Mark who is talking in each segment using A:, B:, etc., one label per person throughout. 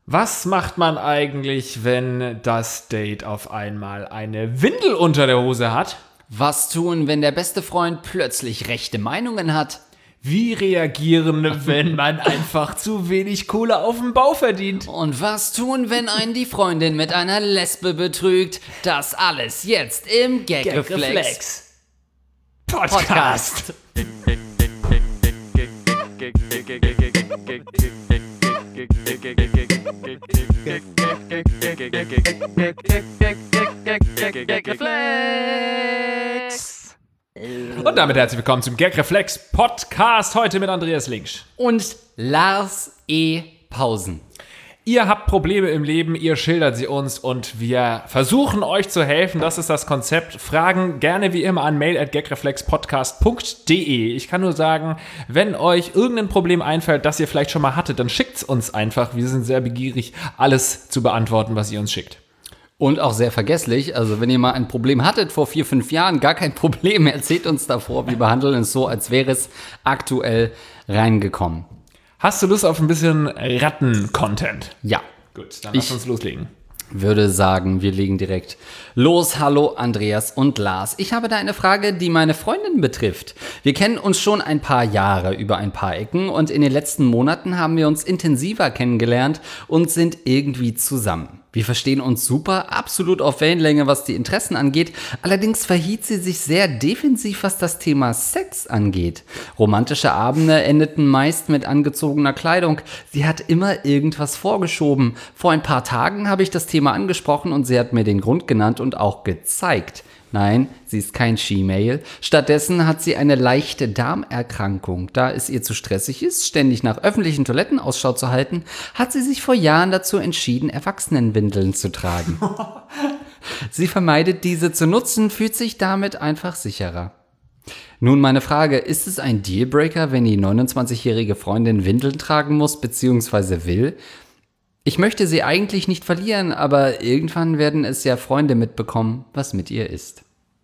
A: Was macht man eigentlich, wenn das Date auf einmal eine Windel unter der Hose hat?
B: Was tun, wenn der beste Freund plötzlich rechte Meinungen hat?
A: Wie reagieren, wenn man einfach zu wenig Kohle auf dem Bau verdient?
B: Und was tun, wenn einen die Freundin mit einer Lesbe betrügt? Das alles jetzt im Gagreflex Podcast.
A: Und damit herzlich willkommen zum Gagreflex Podcast, heute mit Andreas Linksch
B: Und Lars E. Pausen.
A: Ihr habt Probleme im Leben, ihr schildert sie uns und wir versuchen euch zu helfen. Das ist das Konzept. Fragen gerne wie immer an mail@gagreflexpodcast.de. Ich kann nur sagen, wenn euch irgendein Problem einfällt, das ihr vielleicht schon mal hattet, dann schickt's uns einfach. Wir sind sehr begierig, alles zu beantworten, was ihr uns schickt.
B: Und auch sehr vergesslich, also wenn ihr mal ein Problem hattet vor 4-5 Jahren, gar kein Problem, erzählt uns davor. Wir behandeln es so, als wäre es aktuell reingekommen.
A: Hast du Lust auf ein bisschen Ratten-Content?
B: Ja.
A: Gut, dann lass uns loslegen.
B: Würde sagen, wir legen direkt los. Hallo Andreas und Lars. Ich habe da eine Frage, die meine Freundin betrifft. Wir kennen uns schon ein paar Jahre über ein paar Ecken und in den letzten Monaten haben wir uns intensiver kennengelernt und sind irgendwie zusammen. Wir verstehen uns super, absolut auf Wellenlänge, was die Interessen angeht. Allerdings verhielt sie sich sehr defensiv, was das Thema Sex angeht. Romantische Abende endeten meist mit angezogener Kleidung. Sie hat immer irgendwas vorgeschoben. Vor ein paar Tagen habe ich das Thema angesprochen und sie hat mir den Grund genannt und auch gezeigt. Nein, sie ist kein She-Mail. Stattdessen hat sie eine leichte Darmerkrankung. Da es ihr zu stressig ist, ständig nach öffentlichen Toiletten Ausschau zu halten, hat sie sich vor Jahren dazu entschieden, Erwachsenenwindeln zu tragen. Sie vermeidet diese zu nutzen, fühlt sich damit einfach sicherer. Nun meine Frage, ist es ein Dealbreaker, wenn die 29-jährige Freundin Windeln tragen muss bzw. will? Ich möchte sie eigentlich nicht verlieren, aber irgendwann werden es ja Freunde mitbekommen, was mit ihr ist.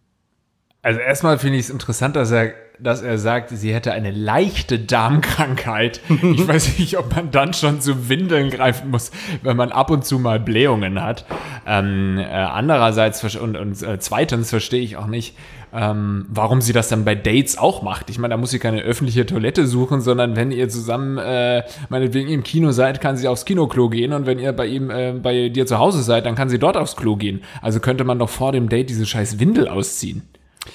A: Also erstmal finde ich es interessant, dass er sagt, sie hätte eine leichte Darmkrankheit. Ich weiß nicht, ob man dann schon zu Windeln greifen muss, wenn man ab und zu mal Blähungen hat. Andererseits und zweitens verstehe ich auch nicht, warum sie das dann bei Dates auch macht. Ich meine, da muss sie keine öffentliche Toilette suchen, sondern wenn ihr zusammen meinetwegen im Kino seid, kann sie aufs Kinoklo gehen und wenn ihr bei dir zu Hause seid, dann kann sie dort aufs Klo gehen. Also könnte man doch vor dem Date diese scheiß Windel ausziehen.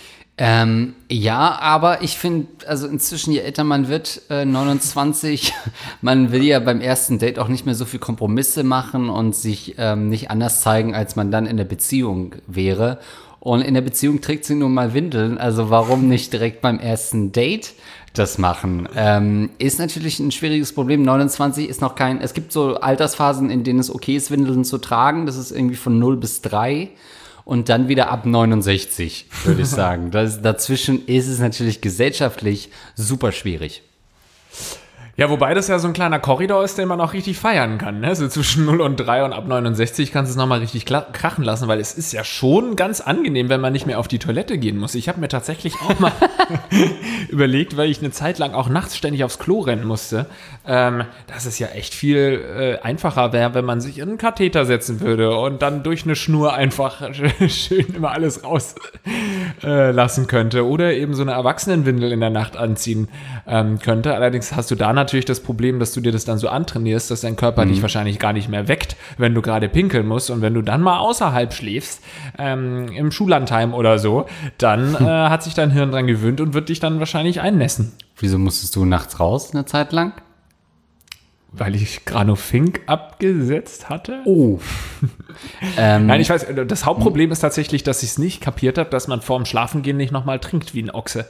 B: Ja, aber ich finde, also inzwischen, je älter man wird, 29, man will ja beim ersten Date auch nicht mehr so viel Kompromisse machen und sich nicht anders zeigen, als man dann in der Beziehung wäre. Und in der Beziehung trägt sie nun mal Windeln, also warum nicht direkt beim ersten Date das machen? Ist natürlich ein schwieriges Problem. 29 ist noch es gibt so Altersphasen, in denen es okay ist, Windeln zu tragen. Das ist irgendwie von 0 bis 3. Und dann wieder ab 69, würde ich sagen. Dazwischen ist es natürlich gesellschaftlich super schwierig.
A: Ja, wobei das ja so ein kleiner Korridor ist, den man auch richtig feiern kann. Ne? So zwischen 0 und 3 und ab 69 kannst du es nochmal richtig krachen lassen, weil es ist ja schon ganz angenehm, wenn man nicht mehr auf die Toilette gehen muss. Ich habe mir tatsächlich auch mal überlegt, weil ich eine Zeit lang auch nachts ständig aufs Klo rennen musste, dass es ja echt viel einfacher wäre, wenn man sich in einen Katheter setzen würde und dann durch eine Schnur einfach schön immer alles rauslassen könnte oder eben so eine Erwachsenenwindel in der Nacht anziehen könnte. Allerdings hast du da natürlich das Problem, dass du dir das dann so antrainierst, dass dein Körper dich wahrscheinlich gar nicht mehr weckt, wenn du gerade pinkeln musst. Und wenn du dann mal außerhalb schläfst, im Schullandheim oder so, dann hat sich dein Hirn dran gewöhnt und wird dich dann wahrscheinlich einnässen.
B: Wieso musstest du nachts raus eine Zeit lang?
A: Weil ich Granofink abgesetzt hatte?
B: Oh.
A: Nein, ich weiß, das Hauptproblem ist tatsächlich, dass ich es nicht kapiert habe, dass man vorm Schlafengehen nicht nochmal trinkt wie ein Ochse.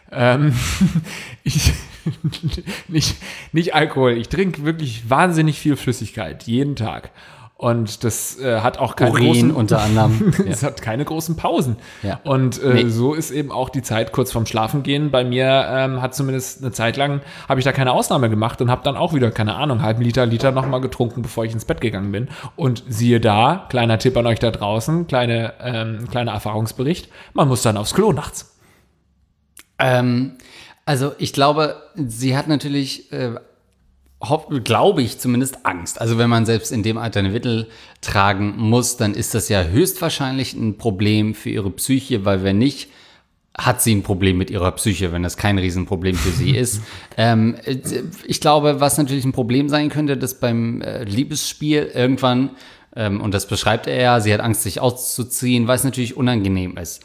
A: Nicht Alkohol. Ich trinke wirklich wahnsinnig viel Flüssigkeit, jeden Tag. Und das hat auch keine großen,
B: unter anderem.
A: Es hat keine großen Pausen.
B: Ja.
A: Und so ist eben auch die Zeit kurz vorm Schlafengehen. Bei mir hat zumindest eine Zeit lang, habe ich da keine Ausnahme gemacht und habe dann auch wieder, keine Ahnung, halben Liter nochmal getrunken, bevor ich ins Bett gegangen bin. Und siehe da, kleiner Tipp an euch da draußen, kleiner Erfahrungsbericht, man muss dann aufs Klo nachts.
B: Also ich glaube, sie hat natürlich glaube ich zumindest, Angst. Also wenn man selbst in dem Alter eine Windel tragen muss, dann ist das ja höchstwahrscheinlich ein Problem für ihre Psyche, weil wenn nicht, hat sie ein Problem mit ihrer Psyche, wenn das kein Riesenproblem für sie ist. Ich glaube, was natürlich ein Problem sein könnte, dass beim Liebesspiel irgendwann, und das beschreibt er ja, sie hat Angst, sich auszuziehen, weil es natürlich unangenehm ist.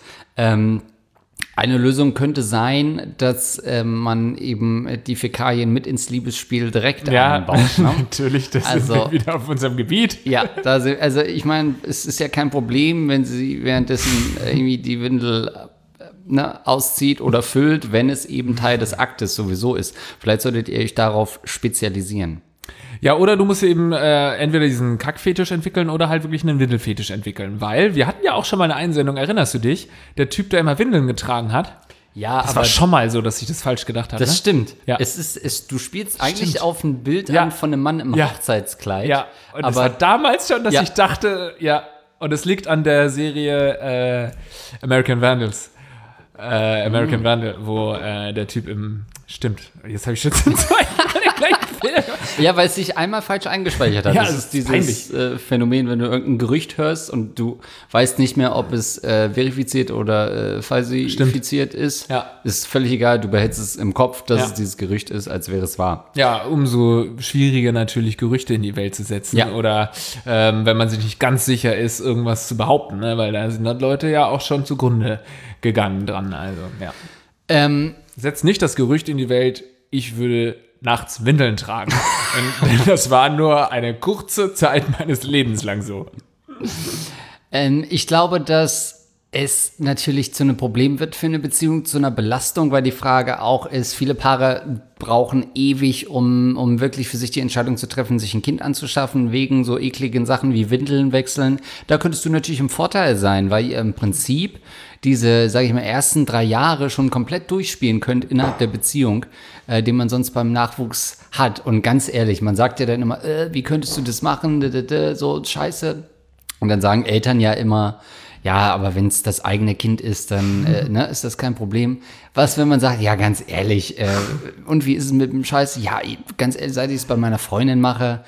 B: Eine Lösung könnte sein, dass man eben die Fäkalien mit ins Liebesspiel direkt einbaut. Ne?
A: Natürlich, das sind wir wieder auf unserem Gebiet.
B: Ja, also ich meine, es ist ja kein Problem, wenn sie währenddessen irgendwie die Windel auszieht oder füllt, wenn es eben Teil des Aktes sowieso ist. Vielleicht solltet ihr euch darauf spezialisieren.
A: Ja, oder du musst eben entweder diesen Kackfetisch entwickeln oder halt wirklich einen Windelfetisch entwickeln. Weil wir hatten ja auch schon mal eine Einsendung, erinnerst du dich? Der Typ, der immer Windeln getragen hat.
B: Ja,
A: das war schon mal so, dass ich das falsch gedacht habe.
B: Das stimmt.
A: Ja.
B: Du spielst eigentlich auf ein Bild an von einem Mann im Hochzeitskleid.
A: Ja, und das war damals schon, dass ich dachte, und es liegt an der Serie American Vandals. American Vandal, wo der Typ stimmt, jetzt habe ich schon zum zweiten Mal den gleichen Film.
B: Ja, weil es sich einmal falsch eingespeichert hat.
A: Ja,
B: das ist dieses Phänomen, wenn du irgendein Gerücht hörst und du weißt nicht mehr, ob es verifiziert oder falsifiziert ist.
A: Ja.
B: Ist völlig egal, du behältst es im Kopf, dass es dieses Gerücht ist, als wäre es wahr.
A: Ja, umso schwieriger natürlich Gerüchte in die Welt zu setzen oder wenn man sich nicht ganz sicher ist, irgendwas zu behaupten, ne? Weil da sind dann Leute ja auch schon zugrunde gegangen dran. Also, ja. Setzt nicht das Gerücht in die Welt, ich würde nachts Windeln tragen. Denn das war nur eine kurze Zeit meines Lebens lang so.
B: Ich glaube, dass es natürlich zu einem Problem wird für eine Beziehung, zu einer Belastung, weil die Frage auch ist, viele Paare brauchen ewig, um wirklich für sich die Entscheidung zu treffen, sich ein Kind anzuschaffen, wegen so ekligen Sachen wie Windeln wechseln. Da könntest du natürlich im Vorteil sein, weil ihr im Prinzip diese, sage ich mal, ersten 3 Jahre schon komplett durchspielen könnt innerhalb der Beziehung, den man sonst beim Nachwuchs hat. Und ganz ehrlich, man sagt ja dann immer, wie könntest du das machen, so scheiße. Und dann sagen Eltern ja immer, ja, aber wenn es das eigene Kind ist, dann ist das kein Problem. Was, wenn man sagt, ja, ganz ehrlich, und wie ist es mit dem Scheiß? Ja, ganz ehrlich, seit ich es bei meiner Freundin mache,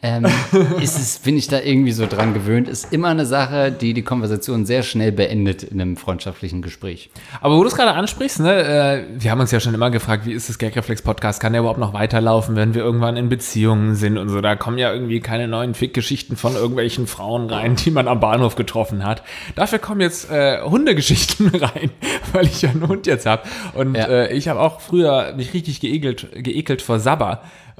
B: bin ich da irgendwie so dran gewöhnt. Ist immer eine Sache, die Konversation sehr schnell beendet in einem freundschaftlichen Gespräch.
A: Aber wo du es gerade ansprichst, ne, wir haben uns ja schon immer gefragt, wie ist das Gagreflex-Podcast? Kann der überhaupt noch weiterlaufen, wenn wir irgendwann in Beziehungen sind und so? Da kommen ja irgendwie keine neuen Fick-Geschichten von irgendwelchen Frauen rein, die man am Bahnhof getroffen hat. Dafür kommen jetzt Hundegeschichten rein, weil ich ja einen Hund jetzt habe. Und ich habe auch früher mich richtig geekelt vor Sabber.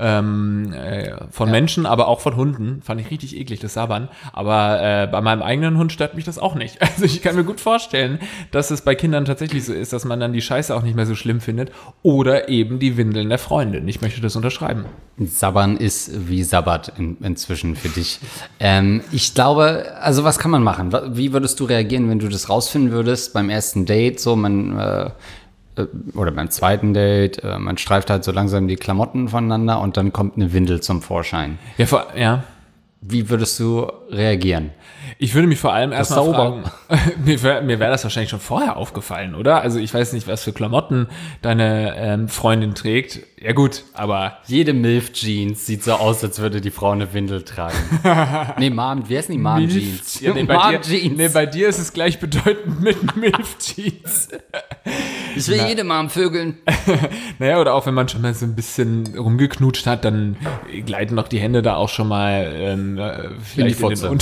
A: Von Menschen, aber auch von Hunden. Fand ich richtig eklig, das Sabbern. Aber bei meinem eigenen Hund stört mich das auch nicht. Also ich kann mir gut vorstellen, dass es bei Kindern tatsächlich so ist, dass man dann die Scheiße auch nicht mehr so schlimm findet. Oder eben die Windeln der Freundin. Ich möchte das unterschreiben.
B: Sabbern ist wie Sabbat inzwischen für dich. Ich glaube, also was kann man machen? Wie würdest du reagieren, wenn du das rausfinden würdest beim ersten Date? So, oder beim zweiten Date, man streift halt so langsam die Klamotten voneinander und dann kommt eine Windel zum Vorschein.
A: Ja.
B: Wie würdest du reagieren?
A: Ich würde mich vor allem erstmal fragen, mir wäre das wahrscheinlich schon vorher aufgefallen, oder? Also ich weiß nicht, was für Klamotten deine Freundin trägt. Ja gut, aber...
B: Jede Milf-Jeans sieht so aus, als würde die Frau eine Windel tragen. Nee, wie heißen die Mom-Jeans?
A: Ja, bei dir ist es gleichbedeutend mit Milf-Jeans.
B: Ich will jede Mom vögeln.
A: Naja, oder auch wenn man schon mal so ein bisschen rumgeknutscht hat, dann gleiten doch die Hände da auch schon mal vielleicht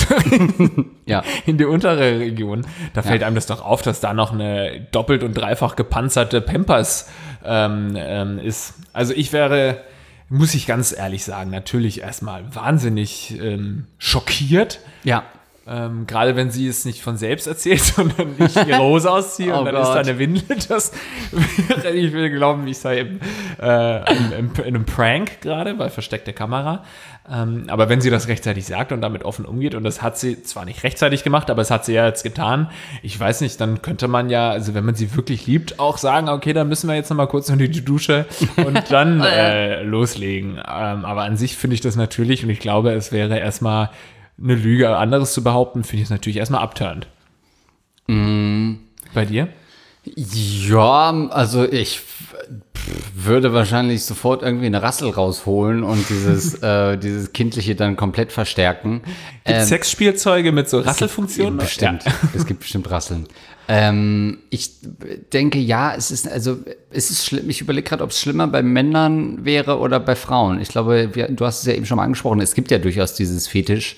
A: in die untere Region. Da fällt einem das doch auf, dass da noch eine doppelt und dreifach gepanzerte Pampers ist. Also ich wäre, muss ich ganz ehrlich sagen, natürlich erstmal wahnsinnig schockiert.
B: Ja.
A: Gerade wenn sie es nicht von selbst erzählt, sondern ich ihre Hose ausziehe und dann ist da eine Windel. Ich will glauben, ich sei in einem Prank gerade bei versteckter Kamera. Aber wenn sie das rechtzeitig sagt und damit offen umgeht, und das hat sie zwar nicht rechtzeitig gemacht, aber es hat sie ja jetzt getan, ich weiß nicht, dann könnte man ja, also wenn man sie wirklich liebt, auch sagen, okay, dann müssen wir jetzt noch mal kurz unter die Dusche und dann loslegen. Aber an sich finde ich das natürlich, und ich glaube, es wäre erstmal eine Lüge, anderes zu behaupten, finde ich es natürlich erstmal abturnt. Bei dir?
B: Ja, also Würde wahrscheinlich sofort irgendwie eine Rassel rausholen und dieses Kindliche dann komplett verstärken.
A: Gibt es Sexspielzeuge mit so Rasselfunktionen?
B: Bestimmt. Ja. Es gibt bestimmt Rasseln. Ich denke, ja, es ist schlimm. Ich überlege gerade, ob es schlimmer bei Männern wäre oder bei Frauen. Ich glaube, du hast es ja eben schon mal angesprochen, es gibt ja durchaus dieses Fetisch.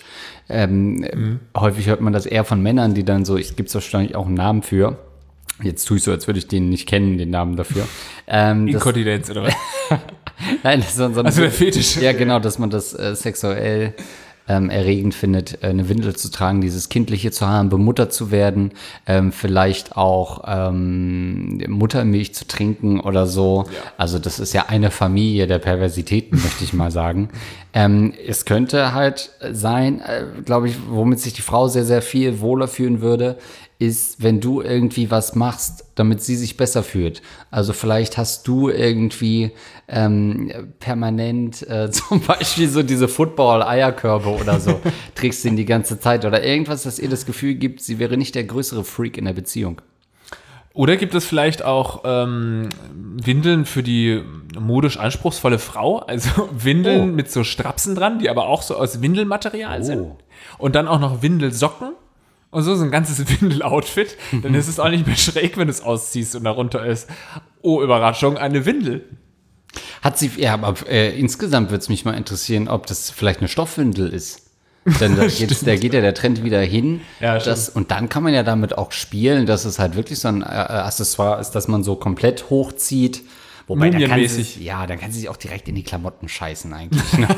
B: Häufig hört man das eher von Männern, die dann so, es gibt wahrscheinlich auch einen Namen für. Jetzt tue ich so, als würde ich den nicht kennen, den Namen dafür.
A: Inkontinenz oder was?
B: Nein, das ist so
A: also der Fetisch.
B: Ja, genau, dass man das sexuell erregend findet, eine Windel zu tragen, dieses Kindliche zu haben, bemuttert zu werden, vielleicht auch Muttermilch zu trinken oder so. Ja. Also das ist ja eine Familie der Perversitäten, möchte ich mal sagen. Es könnte halt sein, glaube ich, womit sich die Frau sehr, sehr viel wohler fühlen würde, ist, wenn du irgendwie was machst, damit sie sich besser fühlt. Also vielleicht hast du irgendwie permanent zum Beispiel so diese Football-Eierkörbe oder so, trägst du ihn die ganze Zeit oder irgendwas, das ihr das Gefühl gibt, sie wäre nicht der größere Freak in der Beziehung.
A: Oder gibt es vielleicht auch Windeln für die modisch anspruchsvolle Frau? Also Windeln mit so Strapsen dran, die aber auch so aus Windelmaterial sind. Und dann auch noch Windelsocken. Und so ein ganzes Windel-Outfit. Dann ist es auch nicht mehr schräg, wenn du es ausziehst und darunter ist, oh Überraschung, eine Windel.
B: Hat sie, ja, aber insgesamt würde es mich mal interessieren, ob das vielleicht eine Stoffwindel ist. Denn da geht ja der Trend wieder hin.
A: Ja,
B: und dann kann man ja damit auch spielen, dass es halt wirklich so ein Accessoire ist, dass man so komplett hochzieht. Wobei, dann kann sie sich auch direkt in die Klamotten scheißen eigentlich. Ne?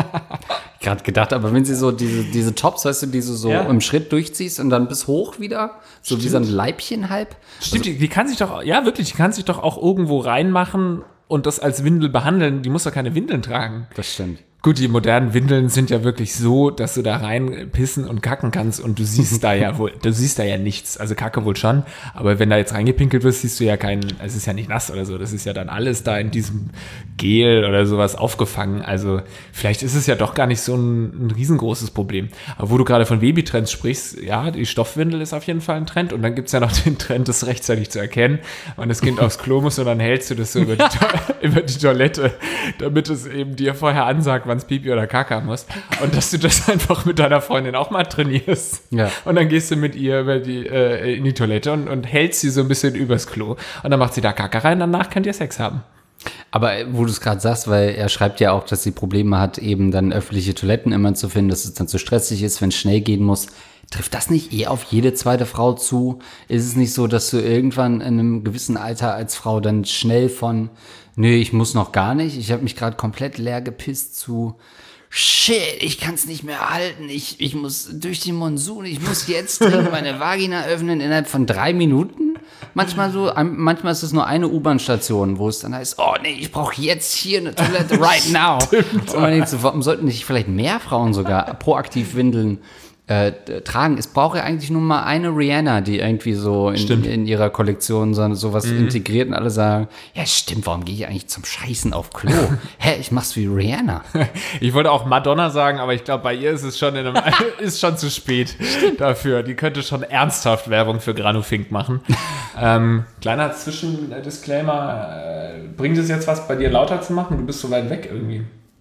B: Gerade gedacht, aber wenn sie so diese Tops, weißt du, die du so im Schritt durchziehst und dann bis hoch wieder, so wie so ein Leibchen halb.
A: Stimmt, also, die kann sich doch, ja wirklich, die kann sich doch auch irgendwo reinmachen und das als Windel behandeln. Die muss doch keine Windeln tragen.
B: Das stimmt.
A: Gut, die modernen Windeln sind ja wirklich so, dass du da rein pissen und kacken kannst und du siehst da ja nichts. Also Kacke wohl schon, aber wenn da jetzt reingepinkelt wirst, siehst du ja es ist ja nicht nass oder so. Das ist ja dann alles da in diesem Gel oder sowas aufgefangen. Also vielleicht ist es ja doch gar nicht so ein riesengroßes Problem. Aber wo du gerade von Babytrends sprichst, ja, die Stoffwindel ist auf jeden Fall ein Trend und dann gibt's ja noch den Trend, das rechtzeitig zu erkennen, wann das Kind aufs Klo muss und dann hältst du das so über die Toilette, damit es eben dir vorher ansagt, wann Pipi oder Kaka muss und dass du das einfach mit deiner Freundin auch mal trainierst. Ja. Und dann gehst du mit ihr in die Toilette und hältst sie so ein bisschen übers Klo und dann macht sie da Kaka rein, danach könnt ihr Sex haben.
B: Aber wo du es gerade sagst, weil er schreibt ja auch, dass sie Probleme hat, eben dann öffentliche Toiletten immer zu finden, dass es dann zu stressig ist, wenn es schnell gehen muss. Trifft das nicht auf jede zweite Frau zu? Ist es nicht so, dass du irgendwann in einem gewissen Alter als Frau dann schnell von nee, ich muss noch gar nicht, ich habe mich gerade komplett leer gepisst zu shit, ich kann es nicht mehr halten, ich muss durch den Monsun, ich muss jetzt meine Vagina öffnen innerhalb von 3 Minuten? Manchmal ist es nur eine U-Bahn-Station, wo es dann heißt, oh nee, ich brauche jetzt hier eine Toilette right now. Und man denkt so, warum sollten nicht vielleicht mehr Frauen sogar proaktiv Windeln tragen? Es braucht ja eigentlich nur mal eine Rihanna, die irgendwie so in ihrer Kollektion sowas integriert und alle sagen, ja stimmt, warum gehe ich eigentlich zum Scheißen auf Klo? Hä, ich mach's wie Rihanna.
A: Ich wollte auch Madonna sagen, aber ich glaube, bei ihr ist es schon ist schon zu spät dafür. Die könnte schon ernsthaft Werbung für Granufink machen. Kleiner Zwischendisclaimer, bringt es jetzt was, bei dir lauter zu machen? Du bist so weit weg irgendwie.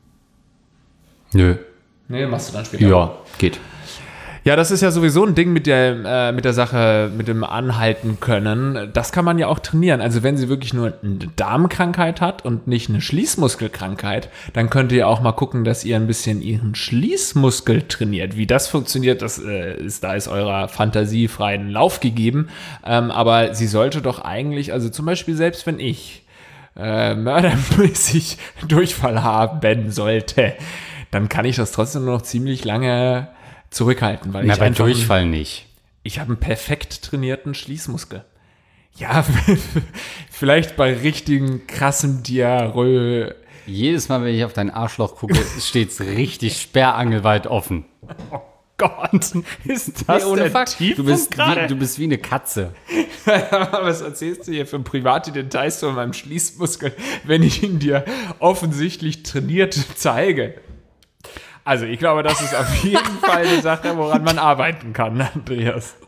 B: Nö.
A: Nee, machst du dann später.
B: Ja, geht.
A: Ja, das ist ja sowieso ein Ding mit der Sache, mit dem Anhalten können. Das kann man ja auch trainieren. Also wenn sie wirklich nur eine Darmkrankheit hat und nicht eine Schließmuskelkrankheit, dann könnt ihr auch mal gucken, dass ihr ein bisschen ihren Schließmuskel trainiert. Wie das funktioniert, da ist eurer Fantasie freien Lauf gegeben. Aber sie sollte doch eigentlich, also zum Beispiel selbst wenn ich mördermäßig Durchfall haben sollte, dann kann ich das trotzdem noch ziemlich lange zurückhalten, weil
B: bei Durchfall nicht.
A: Ich habe einen perfekt trainierten Schließmuskel. Ja, vielleicht bei richtigen krassen Diarrhoe.
B: Jedes Mal, wenn ich auf dein Arschloch gucke, steht's richtig sperrangelweit offen.
A: Oh Gott, ist das
B: ohne Fakt? Du bist wie eine Katze.
A: Was erzählst du hier für private Details von meinem Schließmuskel, wenn ich ihn dir offensichtlich trainiert zeige? Also ich glaube, das ist auf jeden Fall eine Sache, woran man arbeiten kann, Andreas.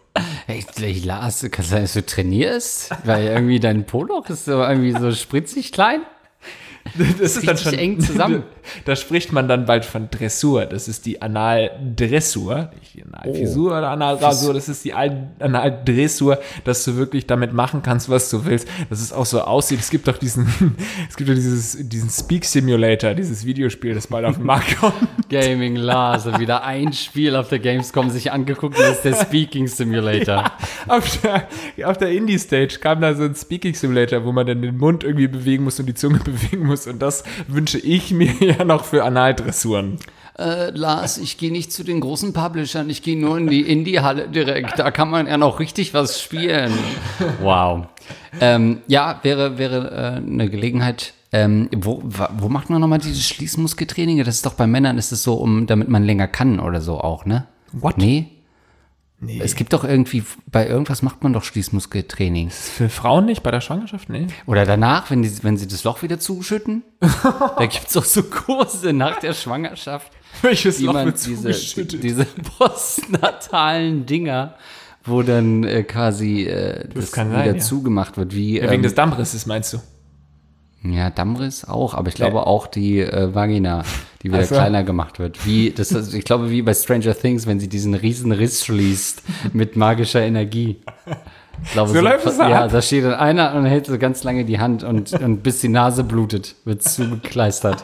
B: Hey, Lars, kann es sein, dass du trainierst? Weil irgendwie dein Poloch ist so irgendwie so spritzig klein.
A: Das ist dann schon
B: eng zusammen.
A: Da spricht man dann bald von Dressur. Das ist die Analdressur. Nicht die Analfisur oder Analrasur. Das ist die Analdressur, dass du wirklich damit machen kannst, was du willst. Dass es auch so aussieht. Es gibt doch diesen Speak Simulator, dieses Videospiel, das bald auf den Markt kommt.
B: Gaming Lars, wieder ein Spiel auf der Gamescom sich angeguckt, das ist der Speaking Simulator.
A: Ja, auf der Indie-Stage kam da so ein Speaking Simulator, wo man dann den Mund irgendwie bewegen muss und die Zunge bewegen muss. Und das wünsche ich mir ja noch für Analdressuren.
B: Lars, ich gehe nicht zu den großen Publishern, ich gehe nur in die Indie-Halle direkt. Da kann man ja noch richtig was spielen. Wow. Ja, wäre eine Gelegenheit. Wo macht man nochmal dieses Schließmuskeltraining? Das ist doch bei Männern, ist es so, damit man länger kann oder so auch, ne?
A: What?
B: Nee. Es gibt doch irgendwie, bei irgendwas macht man doch Schließmuskeltraining.
A: Für Frauen nicht, bei der Schwangerschaft? Nee.
B: Oder danach, wenn sie das Loch wieder zuschütten. Da gibt es auch so Kurse nach der Schwangerschaft.
A: Welches Loch wird
B: zugeschüttet? Diese postnatalen Dinger, wo dann quasi das wieder zugemacht wird. Wie,
A: wegen des Dammrisses, meinst du?
B: Ja, Dammriss auch, aber ich glaube auch die Vagina, die wieder kleiner gemacht wird. Ich glaube, wie bei Stranger Things, wenn sie diesen riesen Riss schließt mit magischer Energie. Ich glaube,
A: so läuft es
B: ja,
A: ab.
B: da steht dann einer und hält so ganz lange die Hand und bis die Nase blutet, wird zugekleistert.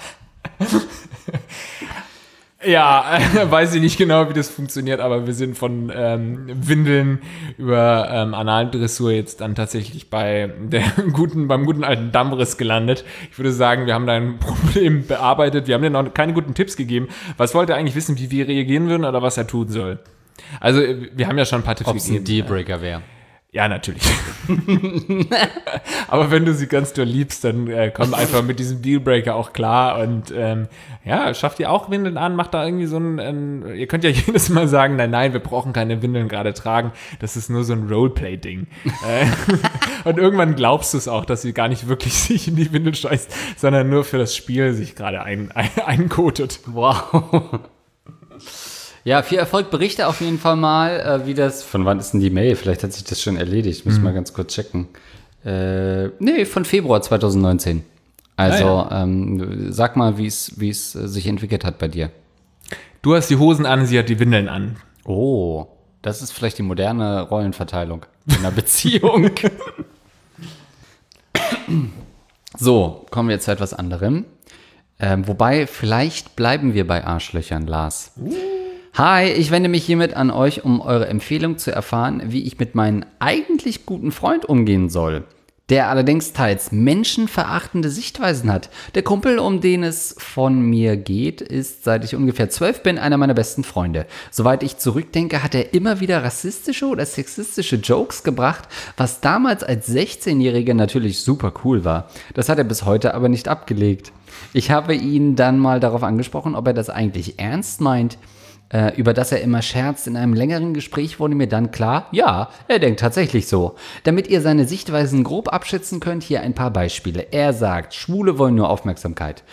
A: Ja, weiß ich nicht genau, wie das funktioniert, aber wir sind von Windeln über Analdressur jetzt dann tatsächlich beim guten alten Dammriss gelandet. Ich würde sagen, wir haben dein Problem bearbeitet. Wir haben dir noch keine guten Tipps gegeben. Was wollt ihr eigentlich wissen, wie wir reagieren würden oder was er tun soll? Also, wir haben ja schon ein paar Tipps gegeben.
B: Ob es ein Dealbreaker wäre.
A: Ja, natürlich. Aber wenn du sie ganz doll liebst, dann komm einfach mit diesem Dealbreaker auch klar und schafft ihr auch Windeln an, macht da irgendwie so ihr könnt ja jedes Mal sagen, nein, wir brauchen keine Windeln gerade tragen, das ist nur so ein Roleplay-Ding. Und irgendwann glaubst du es auch, dass sie gar nicht wirklich sich in die Windel scheißt, sondern nur für das Spiel sich gerade einkotet.
B: Wow. Ja, viel Erfolg. Berichte auf jeden Fall mal, wie das... Von wann ist denn die Mail? Vielleicht hat sich das schon erledigt. Müssen wir mal ganz kurz checken. Von Februar 2019. Also, sag mal, wie es sich entwickelt hat bei dir.
A: Du hast die Hosen an, sie hat die Windeln an.
B: Oh, das ist vielleicht die moderne Rollenverteilung in einer Beziehung. So, kommen wir jetzt zu etwas anderem. Wobei, vielleicht bleiben wir bei Arschlöchern, Lars. Hi, ich wende mich hiermit an euch, um eure Empfehlung zu erfahren, wie ich mit meinem eigentlich guten Freund umgehen soll. Der allerdings teils menschenverachtende Sichtweisen hat. Der Kumpel, um den es von mir geht, ist, seit ich ungefähr 12 bin, einer meiner besten Freunde. Soweit ich zurückdenke, hat er immer wieder rassistische oder sexistische Jokes gebracht, was damals als 16-Jähriger natürlich super cool war. Das hat er bis heute aber nicht abgelegt. Ich habe ihn dann mal darauf angesprochen, ob er das eigentlich ernst meint, über das er immer scherzt. In einem längeren Gespräch wurde mir dann klar, ja, er denkt tatsächlich so. Damit ihr seine Sichtweisen grob abschätzen könnt, hier ein paar Beispiele. Er sagt, Schwule wollen nur Aufmerksamkeit.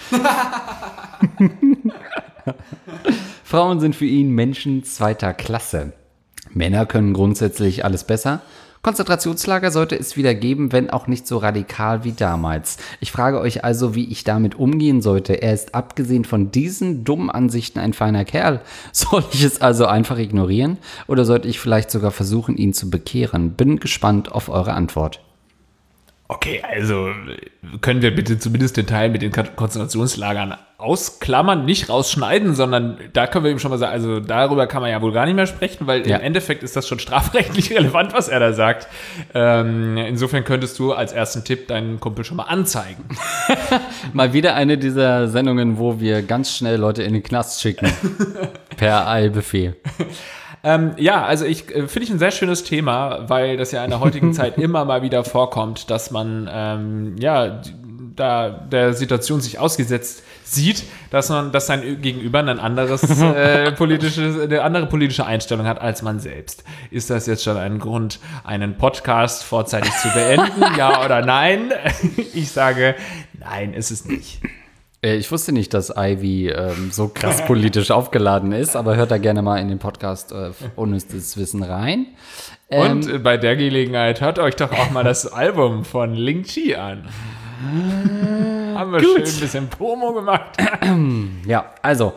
B: Frauen sind für ihn Menschen zweiter Klasse. Männer können grundsätzlich alles besser. Konzentrationslager sollte es wieder geben, wenn auch nicht so radikal wie damals. Ich frage euch also, wie ich damit umgehen sollte. Er ist abgesehen von diesen dummen Ansichten ein feiner Kerl. Soll ich es also einfach ignorieren? Oder sollte ich vielleicht sogar versuchen, ihn zu bekehren? Bin gespannt auf eure Antwort.
A: Okay, also können wir bitte zumindest den Teil mit den Konzentrationslagern ausklammern, nicht rausschneiden, sondern da können wir eben schon mal sagen, also darüber kann man ja wohl gar nicht mehr sprechen, weil im Endeffekt ist das schon strafrechtlich relevant, was er da sagt. Insofern könntest du als ersten Tipp deinen Kumpel schon mal anzeigen.
B: Mal wieder eine dieser Sendungen, wo wir ganz schnell Leute in den Knast schicken. Per Eilbefehl.
A: Also finde ich ein sehr schönes Thema, weil das ja in der heutigen Zeit immer mal wieder vorkommt, dass man da der Situation sich ausgesetzt sieht, dass sein Gegenüber eine andere politische Einstellung hat als man selbst. Ist das jetzt schon ein Grund, einen Podcast vorzeitig zu beenden? Ja oder nein? Ich sage, nein, ist es nicht.
B: Ich wusste nicht, dass Ivy so krass politisch aufgeladen ist, aber hört da gerne mal in den Podcast Unnützes Wissen rein.
A: Und bei der Gelegenheit hört euch doch auch mal das Album von Ling Chi an. Haben wir schön ein bisschen Promo gemacht.
B: Ja, also,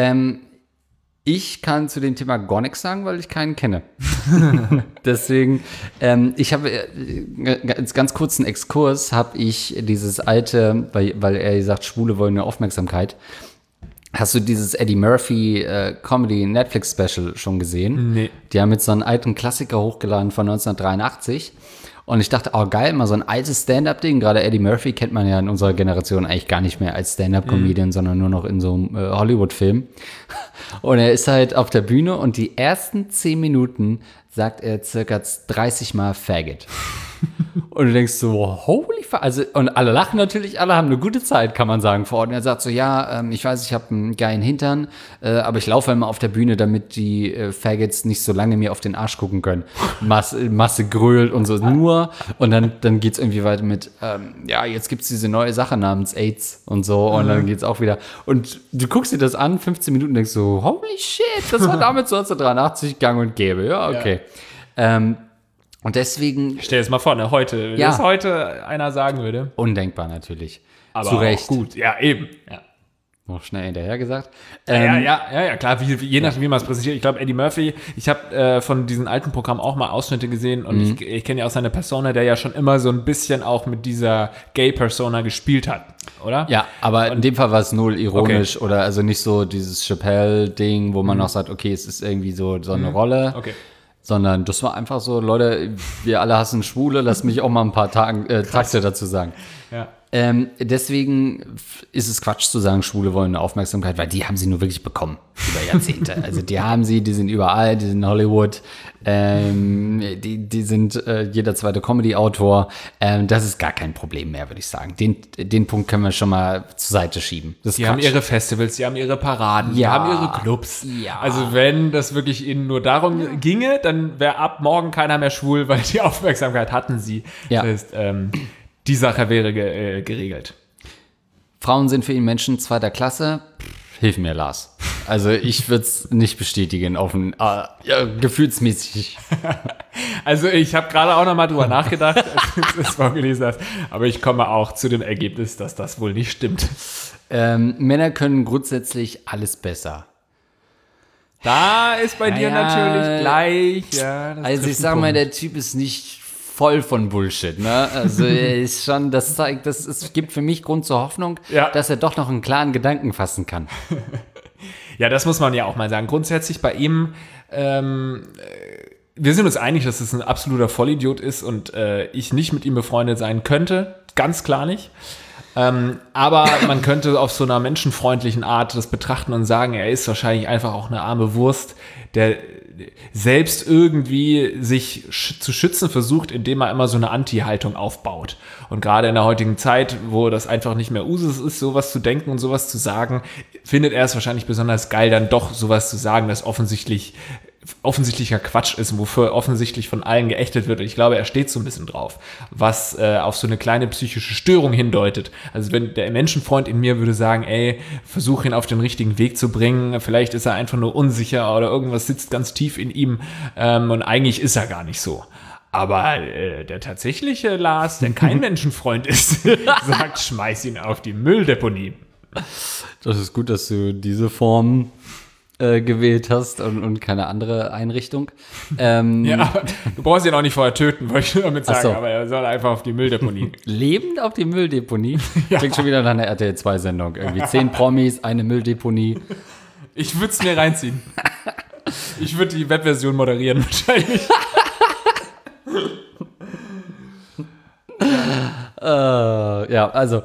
B: ich kann zu dem Thema gar nichts sagen, weil ich keinen kenne. Deswegen, ich habe als ganz kurzen Exkurs, habe ich dieses alte, weil er sagt, Schwule wollen nur Aufmerksamkeit. Hast du dieses Eddie Murphy Comedy Netflix Special schon gesehen?
A: Nee.
B: Die haben jetzt so einen alten Klassiker hochgeladen von 1983. Und ich dachte, oh geil, mal so ein altes Stand-Up-Ding. Gerade Eddie Murphy kennt man ja in unserer Generation eigentlich gar nicht mehr als Stand-Up-Comedian, sondern nur noch in so einem Hollywood-Film. Und er ist halt auf der Bühne und die ersten 10 Minuten sagt er circa 30 Mal Faggot. Und du denkst so, holy fuck. Also, und alle lachen natürlich, alle haben eine gute Zeit, kann man sagen, vor Ort. Und er sagt so, ja, ich weiß, ich habe einen geilen Hintern, aber ich laufe immer auf der Bühne, damit die Faggots nicht so lange mir auf den Arsch gucken können. Masse grölt und so nur. Und dann geht's irgendwie weiter mit, ja, jetzt gibt's diese neue Sache namens AIDS und so. Und dann geht's auch wieder. Und du guckst dir das an, 15 Minuten, denkst so, holy shit, das war damals 1983 gang und gäbe. Ja, okay. Ja. Und deswegen.
A: Stell dir das mal vor, ne, wenn das heute einer sagen würde.
B: Undenkbar natürlich.
A: Aber
B: zu Recht.
A: Gut, ja, eben. Ja.
B: Noch schnell hinterher gesagt.
A: Ja, klar, je nachdem, wie man es präsentiert. Ich glaube, Eddie Murphy, ich habe von diesen alten Programmen auch mal Ausschnitte gesehen und ich kenne ja auch seine Persona, der ja schon immer so ein bisschen auch mit dieser Gay-Persona gespielt hat, oder?
B: Ja, aber in dem Fall war es null ironisch oder also nicht so dieses Chappelle-Ding, wo man noch sagt, okay, es ist irgendwie so eine Rolle.
A: Okay.
B: Sondern das war einfach so, Leute, wir alle hassen Schwule, lass mich auch mal ein paar Takte dazu sagen.
A: Ja.
B: Deswegen ist es Quatsch zu sagen, Schwule wollen eine Aufmerksamkeit, weil die haben sie nur wirklich bekommen über Jahrzehnte. Also die sind überall, die sind in Hollywood, die sind jeder zweite Comedy-Autor. Das ist gar kein Problem mehr, würde ich sagen. Den Punkt können wir schon mal zur Seite schieben.
A: Die haben ihre Festivals, die haben ihre Paraden, die haben ihre Clubs.
B: Ja.
A: Also wenn das wirklich ihnen nur darum ginge, dann wäre ab morgen keiner mehr schwul, weil die Aufmerksamkeit hatten sie.
B: Ja.
A: Das heißt, die Sache wäre geregelt.
B: Frauen sind für ihn Menschen zweiter Klasse. Hilf mir, Lars. Also ich würde es nicht bestätigen, gefühlsmäßig.
A: Also ich habe gerade auch noch mal drüber nachgedacht, als du es vorgelesen hast. Aber ich komme auch zu dem Ergebnis, dass das wohl nicht stimmt.
B: Männer können grundsätzlich alles besser.
A: Da ist bei dir natürlich gleich. Ja,
B: also ich sag mal, der Typ ist nicht voll von Bullshit, ne? Also er ist schon, das zeigt, es gibt für mich Grund zur Hoffnung, dass er doch noch einen klaren Gedanken fassen kann.
A: Ja, das muss man ja auch mal sagen. Grundsätzlich bei ihm, wir sind uns einig, dass es ein absoluter Vollidiot ist und ich nicht mit ihm befreundet sein könnte. Ganz klar nicht. Aber man könnte auf so einer menschenfreundlichen Art das betrachten und sagen, er ist wahrscheinlich einfach auch eine arme Wurst, der selbst irgendwie sich zu schützen versucht, indem er immer so eine Anti-Haltung aufbaut. Und gerade in der heutigen Zeit, wo das einfach nicht mehr Usus ist, sowas zu denken und sowas zu sagen, findet er es wahrscheinlich besonders geil, dann doch sowas zu sagen, das offensichtlicher Quatsch ist, wofür offensichtlich von allen geächtet wird. Und ich glaube, er steht so ein bisschen drauf, was auf so eine kleine psychische Störung hindeutet. Also wenn der Menschenfreund in mir würde sagen, ey, versuch ihn auf den richtigen Weg zu bringen, vielleicht ist er einfach nur unsicher oder irgendwas sitzt ganz tief in ihm und eigentlich ist er gar nicht so. Aber der tatsächliche Lars, der kein Menschenfreund ist, sagt, schmeiß ihn auf die Mülldeponie.
B: Das ist gut, dass du diese Form gewählt hast und keine andere Einrichtung.
A: Ja, aber du brauchst ihn auch nicht vorher töten, wollte ich nur damit sagen,
B: so.
A: Aber er soll einfach auf die Mülldeponie.
B: Lebend auf die Mülldeponie? Ja. Klingt schon wieder nach einer RTL-2-Sendung. Irgendwie 10 Promis, eine Mülldeponie.
A: Ich würde es mir reinziehen. Ich würde die Webversion moderieren wahrscheinlich.
B: Ja, also...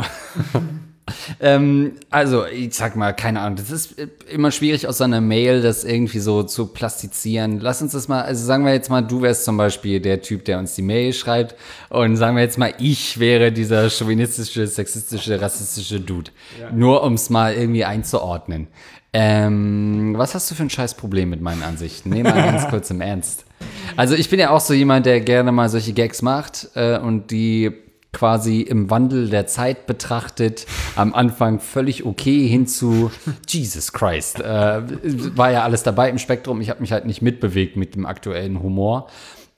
B: also, ich sag mal, keine Ahnung, das ist immer schwierig aus so einer Mail, das irgendwie so zu plastizieren. Lass uns das mal, also sagen wir jetzt mal, du wärst zum Beispiel der Typ, der uns die Mail schreibt und sagen wir jetzt mal, ich wäre dieser chauvinistische, sexistische, rassistische Dude. Ja. Nur um es mal irgendwie einzuordnen. Was hast du für ein scheiß Problem mit meinen Ansichten? Nehmen wir ganz kurz im Ernst. Also ich bin ja auch so jemand, der gerne mal solche Gags macht und die quasi im Wandel der Zeit betrachtet, am Anfang völlig okay hin zu Jesus Christ. War ja alles dabei im Spektrum. Ich habe mich halt nicht mitbewegt mit dem aktuellen Humor.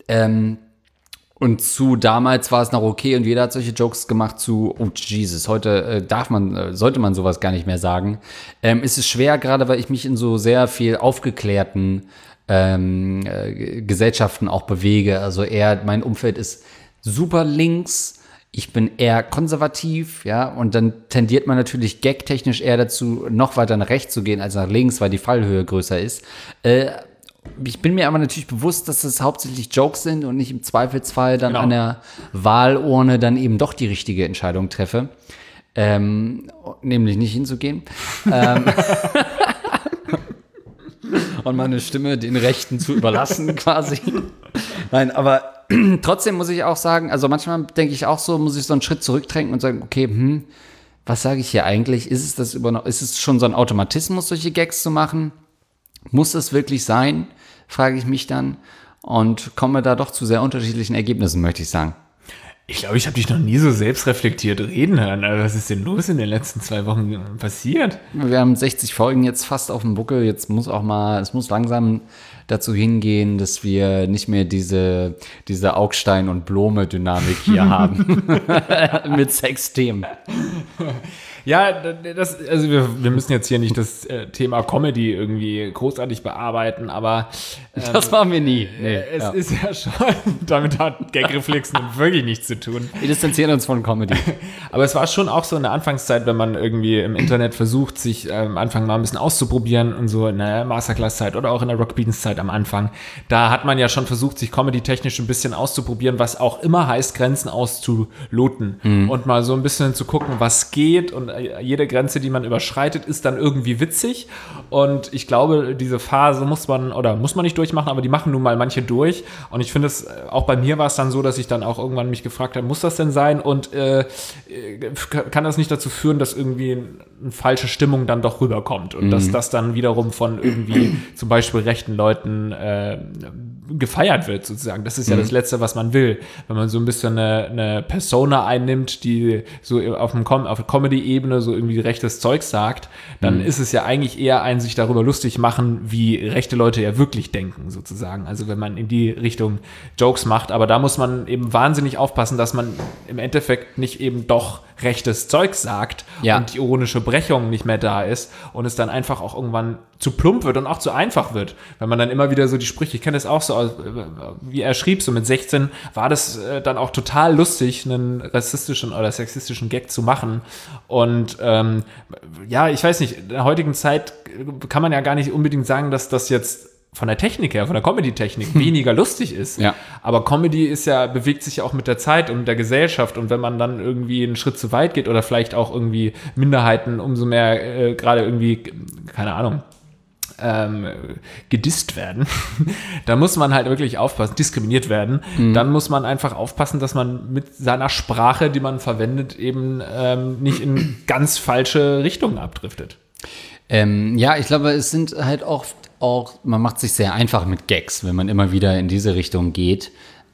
B: Und zu damals war es noch okay und jeder hat solche Jokes gemacht zu, oh Jesus, heute sollte man sowas gar nicht mehr sagen. Es ist schwer, gerade weil ich mich in so sehr viel aufgeklärten Gesellschaften auch bewege. Also mein Umfeld ist super links, ich bin eher konservativ, ja, und dann tendiert man natürlich gagtechnisch eher dazu, noch weiter nach rechts zu gehen als nach links, weil die Fallhöhe größer ist. Ich bin mir aber natürlich bewusst, dass es hauptsächlich Jokes sind und ich im Zweifelsfall dann an der Wahlurne dann eben doch die richtige Entscheidung treffe. Nämlich nicht hinzugehen. Und meine Stimme den Rechten zu überlassen quasi. Nein, aber trotzdem muss ich auch sagen, also manchmal denke ich auch so, muss ich so einen Schritt zurücktränken und sagen, okay, was sage ich hier eigentlich? Ist es schon so ein Automatismus, solche Gags zu machen? Muss das wirklich sein, frage ich mich dann und komme da doch zu sehr unterschiedlichen Ergebnissen, möchte ich sagen.
A: Ich glaube, ich habe dich noch nie so selbstreflektiert reden hören. Also, was ist denn los in den letzten 2 Wochen passiert?
B: Wir haben 60 Folgen jetzt fast auf dem Buckel. Jetzt muss es muss langsam dazu hingehen, dass wir nicht mehr diese Augstein- und Blome-Dynamik hier haben mit Sexthemen.
A: Ja, also wir müssen jetzt hier nicht das Thema Comedy irgendwie großartig bearbeiten, aber
B: das machen wir nie. Nee,
A: es ist ja schon, damit hat Gagreflex nun wirklich nichts zu tun.
B: Wir distanzieren uns von Comedy.
A: Aber es war schon auch so in der Anfangszeit, wenn man irgendwie im Internet versucht, sich am Anfang mal ein bisschen auszuprobieren und so in der Masterclass-Zeit oder auch in der Rockbeans-Zeit am Anfang, da hat man ja schon versucht, sich comedy-technisch ein bisschen auszuprobieren, was auch immer heißt, Grenzen auszuloten und mal so ein bisschen zu gucken, was geht, und jede Grenze, die man überschreitet, ist dann irgendwie witzig. Und ich glaube, diese Phase muss man nicht durchmachen, aber die machen nun mal manche durch. Und ich finde auch bei mir war es dann so, dass ich dann auch irgendwann mich gefragt habe, muss das denn sein? Und kann das nicht dazu führen, dass irgendwie eine falsche Stimmung dann doch rüberkommt? Und dass das dann wiederum von irgendwie zum Beispiel rechten Leuten gefeiert wird, sozusagen. Das ist ja das Letzte, was man will. Wenn man so ein bisschen eine Persona einnimmt, die so auf der Comedy-Ebene so irgendwie rechtes Zeug sagt, dann ist es ja eigentlich eher sich darüber lustig machen, wie rechte Leute ja wirklich denken, sozusagen. Also wenn man in die Richtung Jokes macht, aber da muss man eben wahnsinnig aufpassen, dass man im Endeffekt nicht eben doch rechtes Zeug sagt und die ironische Brechung nicht mehr da ist und es dann einfach auch irgendwann zu plump wird und auch zu einfach wird. Wenn man dann immer wieder so die Sprüche, ich kenne das auch so, wie er schrieb, so mit 16 war das dann auch total lustig, einen rassistischen oder sexistischen Gag zu machen. Und ich weiß nicht, in der heutigen Zeit kann man ja gar nicht unbedingt sagen, dass das jetzt von der Technik her, von der Comedy-Technik weniger lustig ist. Ja. Aber Comedy bewegt sich ja auch mit der Zeit und mit der Gesellschaft. Und wenn man dann irgendwie einen Schritt zu weit geht oder vielleicht auch irgendwie Minderheiten umso mehr gerade irgendwie, keine Ahnung, gedisst werden, da muss man halt wirklich aufpassen, diskriminiert werden, dann muss man einfach aufpassen, dass man mit seiner Sprache, die man verwendet, eben nicht in ganz falsche Richtungen abdriftet.
B: Ich glaube, es sind halt oft auch, man macht sich sehr einfach mit Gags, wenn man immer wieder in diese Richtung geht.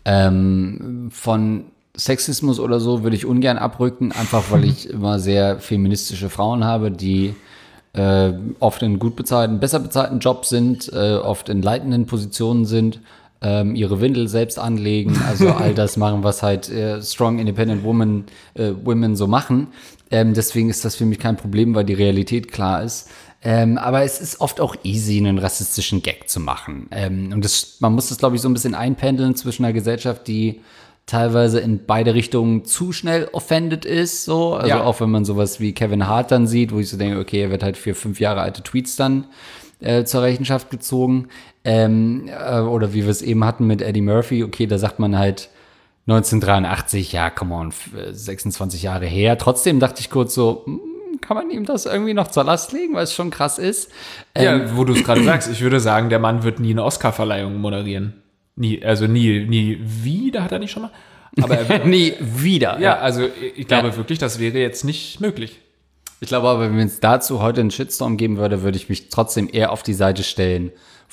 B: Von Sexismus oder so würde ich ungern abrücken, einfach weil ich immer sehr feministische Frauen habe, die oft in gut bezahlten, besser bezahlten Jobs sind, oft in leitenden Positionen sind, ihre Windel selbst anlegen, also all das machen, was halt strong independent women so machen. Deswegen ist das für mich kein Problem, weil die Realität klar ist. Aber es ist oft auch easy, einen rassistischen Gag zu machen. Und man muss das, glaube ich, so ein bisschen einpendeln zwischen einer Gesellschaft, die teilweise in beide Richtungen zu schnell offended ist, so. Also auch wenn man sowas wie Kevin Hart dann sieht, wo ich so denke, okay, er wird halt für 5 Jahre alte Tweets dann zur Rechenschaft gezogen. Oder wie wir es eben hatten mit Eddie Murphy, okay, da sagt man halt 1983, ja, come on, 26 Jahre her. Trotzdem dachte ich kurz so, kann man ihm das irgendwie noch zur Last legen, weil es schon krass ist.
A: Wo du es gerade sagst, ich würde sagen, der Mann wird nie eine Oscar-Verleihung moderieren. Nie wieder, hat er nicht schon mal? Aber er wird
B: nie wieder.
A: Ja, also ich glaube wirklich, das wäre jetzt nicht möglich.
B: Ich glaube aber, wenn es dazu heute einen Shitstorm geben würde, würde ich mich trotzdem eher auf die Seite stellen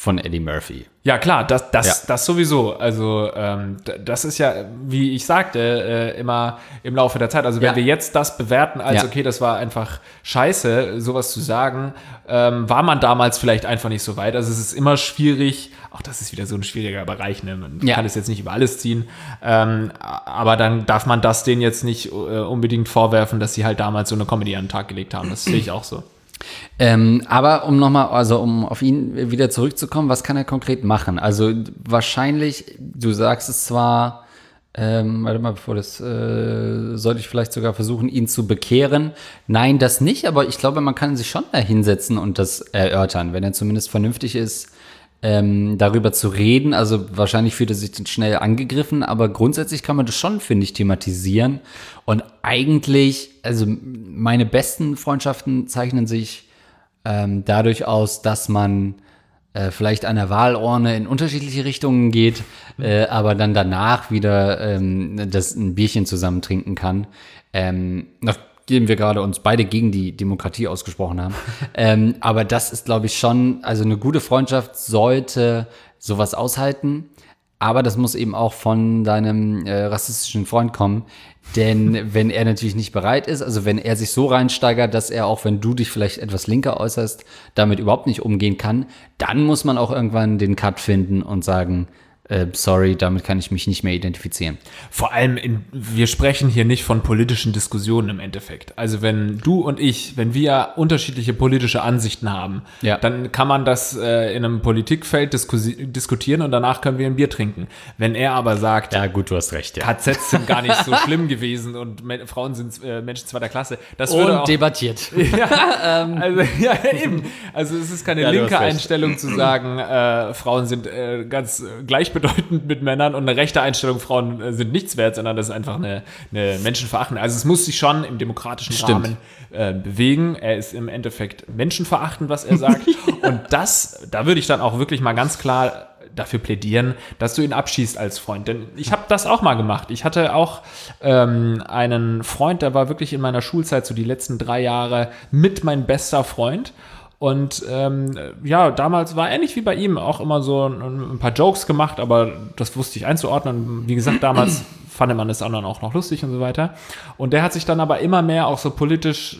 B: von Eddie Murphy.
A: Ja, klar, das sowieso. Also, das ist ja, wie ich sagte, immer im Laufe der Zeit. Also, wenn wir jetzt das bewerten als, okay, das war einfach scheiße, sowas zu sagen, war man damals vielleicht einfach nicht so weit. Also, es ist immer schwierig, auch das ist wieder so ein schwieriger Bereich, ne? Man kann es jetzt nicht über alles ziehen, aber dann darf man das denen jetzt nicht unbedingt vorwerfen, dass sie halt damals so eine Comedy an den Tag gelegt haben. Das sehe ich auch so.
B: Aber um auf ihn wieder zurückzukommen, was kann er konkret machen? Also wahrscheinlich, du sagst es zwar, warte mal, sollte ich vielleicht sogar versuchen, ihn zu bekehren. Nein, das nicht, aber ich glaube, man kann sich schon da hinsetzen und das erörtern, wenn er zumindest vernünftig ist, darüber zu reden. Also wahrscheinlich fühlt er sich dann schnell angegriffen, aber grundsätzlich kann man das schon, finde ich, thematisieren. Und eigentlich, also meine besten Freundschaften zeichnen sich dadurch aus, dass man vielleicht an der Wahlurne in unterschiedliche Richtungen geht, aber dann danach wieder das ein Bierchen zusammen trinken kann. Nachdem wir gerade uns beide gegen die Demokratie ausgesprochen haben. Aber das ist, glaube ich, schon, also eine gute Freundschaft sollte sowas aushalten. Aber das muss eben auch von deinem rassistischen Freund kommen. Denn wenn er natürlich nicht bereit ist, also wenn er sich so reinsteigert, dass er auch, wenn du dich vielleicht etwas linker äußerst, damit überhaupt nicht umgehen kann, dann muss man auch irgendwann den Cut finden und sagen, sorry, damit kann ich mich nicht mehr identifizieren.
A: Vor allem, wir sprechen hier nicht von politischen Diskussionen im Endeffekt. Also wenn du und ich, wenn wir unterschiedliche politische Ansichten haben, dann kann man das in einem Politikfeld diskutieren und danach können wir ein Bier trinken. Wenn er aber sagt,
B: ja gut, du hast recht, ja.
A: KZs sind gar nicht so schlimm gewesen und Frauen sind Menschen zweiter Klasse. Das
B: und
A: würde auch,
B: debattiert.
A: Ja, eben. Also es ist keine linke Einstellung zu sagen, Frauen sind ganz gleichbedeutend mit Männern und eine rechte Einstellung, Frauen sind nichts wert, sondern das ist einfach eine Menschenverachtende. Also es muss sich schon im demokratischen Rahmen bewegen. Er ist im Endeffekt menschenverachtend, was er sagt. Und da würde ich dann auch wirklich mal ganz klar dafür plädieren, dass du ihn abschießt als Freund. Denn ich habe das auch mal gemacht. Ich hatte auch einen Freund, der war wirklich in meiner Schulzeit so die letzten 3 Jahre mit mein bester Freund. Und damals war ähnlich wie bei ihm auch immer so ein paar Jokes gemacht, aber das wusste ich einzuordnen. Wie gesagt, damals fand man es anderen auch noch lustig und so weiter. Und der hat sich dann aber immer mehr auch so politisch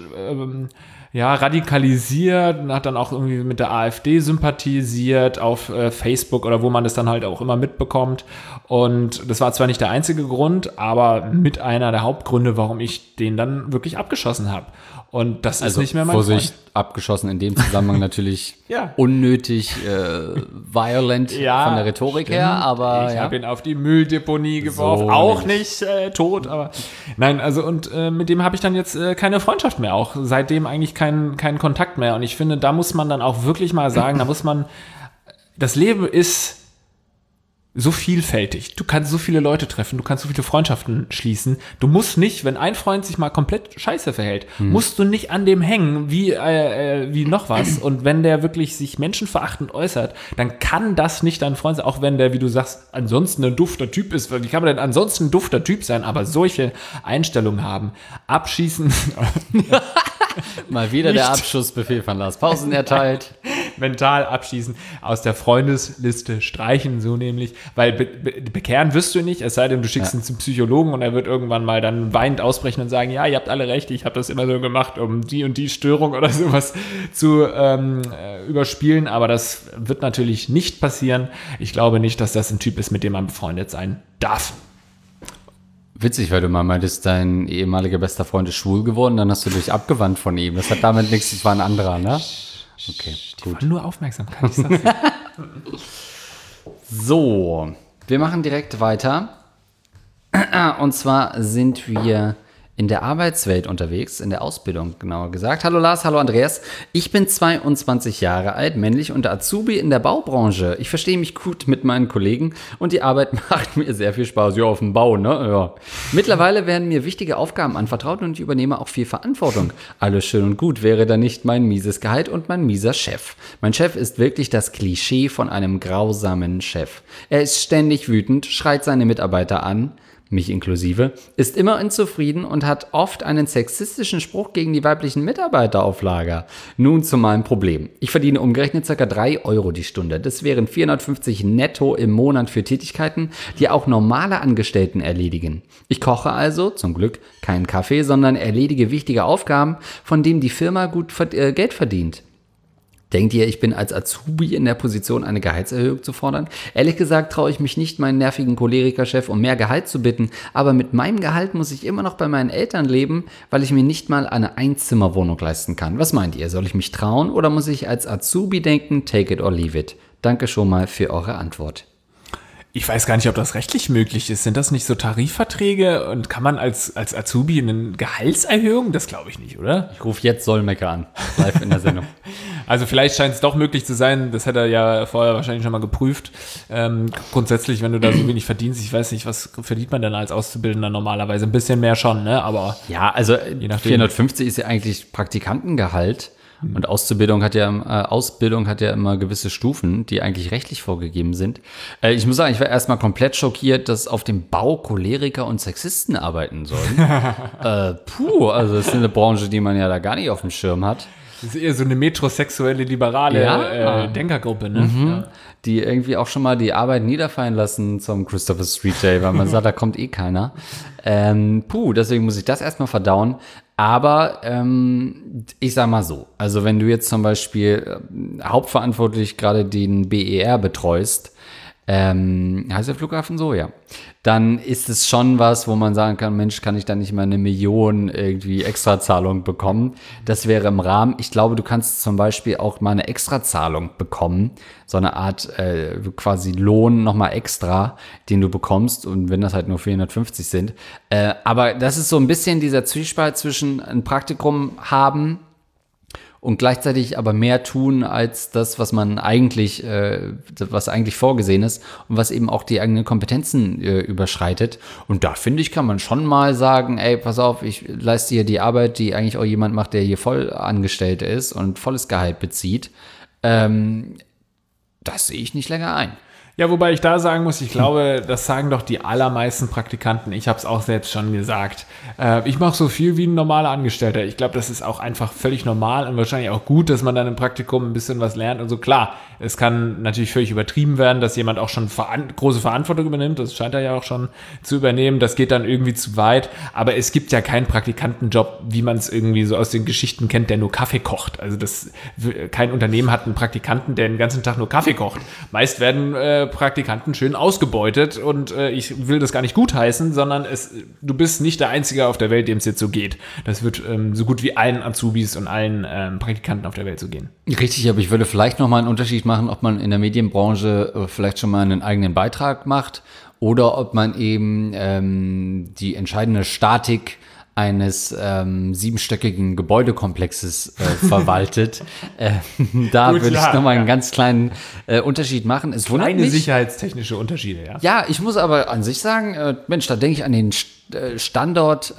A: radikalisiert und hat dann auch irgendwie mit der AfD sympathisiert auf Facebook oder wo man das dann halt auch immer mitbekommt. Und das war zwar nicht der einzige Grund, aber mit einer der Hauptgründe, warum ich den dann wirklich abgeschossen habe. Und das ist nicht mehr mein
B: Vorsicht,
A: Freund.
B: Abgeschossen in dem Zusammenhang natürlich unnötig violent von der Rhetorik her, aber
A: ich habe ihn auf die Mülldeponie geworfen, so auch nicht tot, aber nein, also und mit dem habe ich dann jetzt keine Freundschaft mehr, auch seitdem eigentlich keinen Kontakt mehr. Und ich finde, da muss man dann auch wirklich mal sagen, das Leben ist so vielfältig. Du kannst so viele Leute treffen, du kannst so viele Freundschaften schließen. Du musst nicht, wenn ein Freund sich mal komplett scheiße verhält, musst du nicht an dem hängen wie noch was. Und wenn der wirklich sich menschenverachtend äußert, dann kann das nicht dein Freund sein, auch wenn der, wie du sagst, ansonsten ein dufter Typ ist. Wie kann man denn ansonsten ein dufter Typ sein, aber solche Einstellungen haben? Abschießen.
B: Mal wieder der Abschussbefehl von Lars Pausen erteilt.
A: Mental abschießen, aus der Freundesliste streichen, so nämlich, weil bekehren wirst du nicht, es sei denn, du schickst ihn zum Psychologen und er wird irgendwann mal dann weinend ausbrechen und sagen, ja, ihr habt alle recht, ich habe das immer so gemacht, um die und die Störung oder sowas zu überspielen, aber das wird natürlich nicht passieren. Ich glaube nicht, dass das ein Typ ist, mit dem man befreundet sein darf.
B: Witzig, weil du mal meintest, dein ehemaliger bester Freund ist schwul geworden, dann hast du dich abgewandt von ihm. Das hat damit nichts, das war ein anderer, ne? Okay, gut.
A: Nur Aufmerksamkeit, ich sag's dir.
B: So, wir machen direkt weiter. Und zwar sind wir in der Arbeitswelt unterwegs, in der Ausbildung genauer gesagt. Hallo Lars, hallo Andreas. Ich bin 22 Jahre alt, männlich und Azubi in der Baubranche. Ich verstehe mich gut mit meinen Kollegen und die Arbeit macht mir sehr viel Spaß. Ja, auf dem Bau, ne? Ja. Mittlerweile werden mir wichtige Aufgaben anvertraut und ich übernehme auch viel Verantwortung. Alles schön und gut, wäre da nicht mein mieses Gehalt und mein mieser Chef. Mein Chef ist wirklich das Klischee von einem grausamen Chef. Er ist ständig wütend, schreit seine Mitarbeiter an. mich inklusive, ist immer unzufrieden und hat oft einen sexistischen Spruch gegen die weiblichen Mitarbeiter auf Lager. Nun zu meinem Problem. Ich verdiene umgerechnet ca. 3 Euro die Stunde. Das wären 450 netto im Monat für Tätigkeiten, die auch normale Angestellten erledigen. Ich koche also, zum Glück, keinen Kaffee, sondern erledige wichtige Aufgaben, von denen die Firma gut Geld verdient. Denkt ihr, ich bin als Azubi in der Position, eine Gehaltserhöhung zu fordern? Ehrlich gesagt traue ich mich nicht, meinen nervigen Cholerikerchef um mehr Gehalt zu bitten, aber mit meinem Gehalt muss ich immer noch bei meinen Eltern leben, weil ich mir nicht mal eine Einzimmerwohnung leisten kann. Was meint ihr? Soll ich mich trauen oder muss ich als Azubi denken, take it or leave it? Danke schon mal für eure Antwort.
A: Ich weiß gar nicht, ob das rechtlich möglich ist. Sind das nicht so Tarifverträge und kann man als Azubi eine Gehaltserhöhung? Das glaube ich nicht, oder?
B: Ich rufe jetzt Solmecke an, live in der Sendung.
A: Also vielleicht scheint es doch möglich zu sein, das hat er ja vorher wahrscheinlich schon mal geprüft. Grundsätzlich, wenn du da so wenig verdienst, ich weiß nicht, was verdient man denn als Auszubildender normalerweise? Ein bisschen mehr schon, ne? Aber
B: ja, also
A: je nachdem.
B: 450 ist ja eigentlich Praktikantengehalt. Und Ausbildung hat ja immer gewisse Stufen, die eigentlich rechtlich vorgegeben sind. Ich muss sagen, ich war erstmal komplett schockiert, dass auf dem Bau Choleriker und Sexisten arbeiten sollen. Also das ist eine Branche, die man ja da gar nicht auf dem Schirm hat.
A: Das ist eher so eine metrosexuelle, liberale Denkergruppe, ne? Ja.
B: Die irgendwie auch schon mal die Arbeit niederfallen lassen zum Christopher Street Day, weil man sagt, da kommt eh keiner. Deswegen muss ich das erstmal verdauen. Aber ich sag mal so, also wenn du jetzt zum Beispiel hauptverantwortlich gerade den BER betreust, heißt der Flughafen so, ja, dann ist es schon was, wo man sagen kann, Mensch, kann ich da nicht mal 1 Million irgendwie Extrazahlung bekommen? Das wäre im Rahmen. Ich glaube, du kannst zum Beispiel auch mal eine Extrazahlung bekommen, so eine Art quasi Lohn nochmal extra, den du bekommst, und wenn das halt nur 450 sind. Aber das ist so ein bisschen dieser Zwiespalt zwischen ein Praktikum haben und gleichzeitig aber mehr tun als das, was man eigentlich, was eigentlich vorgesehen ist und was eben auch die eigenen Kompetenzen überschreitet. Und da finde ich, kann man schon mal sagen, ey, pass auf, ich leiste hier die Arbeit, die eigentlich auch jemand macht, der hier voll angestellt ist und volles Gehalt bezieht. Das sehe ich nicht länger ein.
A: Ja, wobei ich da sagen muss, ich glaube, das sagen doch die allermeisten Praktikanten. Ich habe es auch selbst schon gesagt. Ich mache so viel wie ein normaler Angestellter. Ich glaube, das ist auch einfach völlig normal und wahrscheinlich auch gut, dass man dann im Praktikum ein bisschen was lernt und so. Klar, es kann natürlich völlig übertrieben werden, dass jemand auch schon große Verantwortung übernimmt. Das scheint er ja auch schon zu übernehmen. Das geht dann irgendwie zu weit. Aber es gibt ja keinen Praktikantenjob, wie man es irgendwie so aus den Geschichten kennt, der nur Kaffee kocht. Also kein Unternehmen hat einen Praktikanten, der den ganzen Tag nur Kaffee kocht. Meist werden Praktikanten schön ausgebeutet und ich will das gar nicht gutheißen, sondern du bist nicht der Einzige auf der Welt, dem es jetzt so geht. Das wird so gut wie allen Azubis und allen Praktikanten auf der Welt so gehen.
B: Richtig, aber ich würde vielleicht nochmal einen Unterschied machen, ob man in der Medienbranche vielleicht schon mal einen eigenen Beitrag macht oder ob man eben die entscheidende Statik eines 7-stöckigen Gebäudekomplexes verwaltet. Da würde ich nochmal einen ganz kleinen Unterschid machen. Es wundert mich.
A: Sicherheitstechnische Unterschiede, ja.
B: Ja, ich muss aber an sich sagen, Mensch, da denke ich an den Standort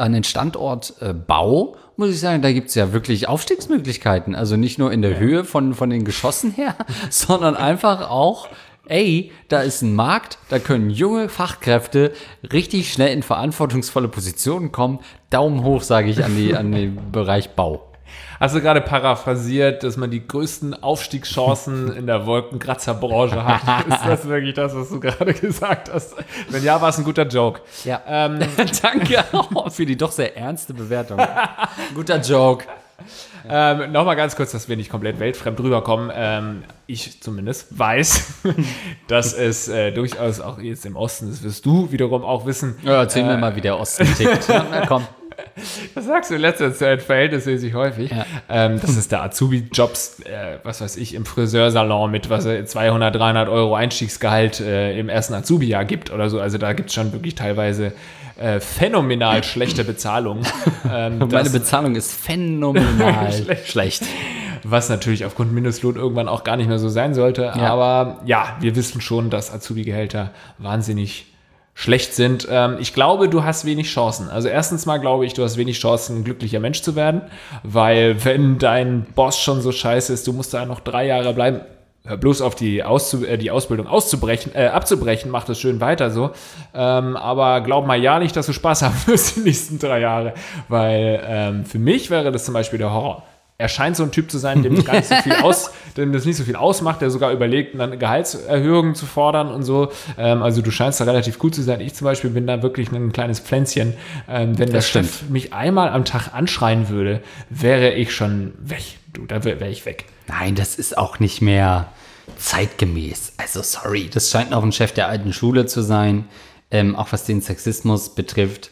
B: Bau, muss ich sagen, da gibt es ja wirklich Aufstiegsmöglichkeiten. Also nicht nur in der Höhe von den Geschossen her, sondern einfach auch, da ist ein Markt, da können junge Fachkräfte richtig schnell in verantwortungsvolle Positionen kommen. Daumen hoch, sage ich, an den Bereich Bau.
A: Hast du gerade paraphrasiert, dass man die größten Aufstiegschancen in der Wolkenkratzerbranche hat? Ist das wirklich das, was du gerade gesagt hast? Wenn ja, war es ein guter Joke.
B: Ja. Danke für die doch sehr ernste Bewertung. Guter Joke.
A: Nochmal ganz kurz, dass wir nicht komplett weltfremd rüberkommen. Ich zumindest weiß, dass es durchaus auch jetzt im Osten, das wirst du wiederum auch wissen.
B: Ja, erzähl mir mal, wie der Osten tickt. Na komm.
A: Das sagst du in letzter Zeit verhältnismäßig häufig. Ja. Dass es da Azubi-Jobs, was weiß ich, im Friseursalon mit 200, 300 Euro Einstiegsgehalt im ersten Azubi-Jahr gibt oder so. Also da gibt es schon wirklich teilweise phänomenal schlechte Bezahlung.
B: Meine Bezahlung ist phänomenal schlecht.
A: Was natürlich aufgrund Mindestlohn irgendwann auch gar nicht mehr so sein sollte. Ja. Aber ja, wir wissen schon, dass Azubi-Gehälter wahnsinnig schlecht sind. Ich glaube, du hast wenig Chancen. Also erstens mal glaube ich, du hast wenig Chancen, ein glücklicher Mensch zu werden, weil wenn dein Boss schon so scheiße ist, du musst da noch 3 Jahre bleiben. hör bloß auf die Ausbildung abzubrechen, mach das schön weiter so. Aber glaub mal ja nicht, dass du Spaß haben wirst die nächsten 3 Jahre. Weil für mich wäre das zum Beispiel der Horror. Er scheint so ein Typ zu sein, dem das nicht so viel ausmacht, der sogar überlegt, eine Gehaltserhöhung zu fordern und so. Also du scheinst da relativ gut zu sein. Ich zum Beispiel bin da wirklich ein kleines Pflänzchen. Wenn der Chef mich einmal am Tag anschreien würde, wäre ich schon weg. Da wäre ich weg.
B: Nein, das ist auch nicht mehr zeitgemäß. Also sorry, das scheint noch ein Chef der alten Schule zu sein, auch was den Sexismus betrifft.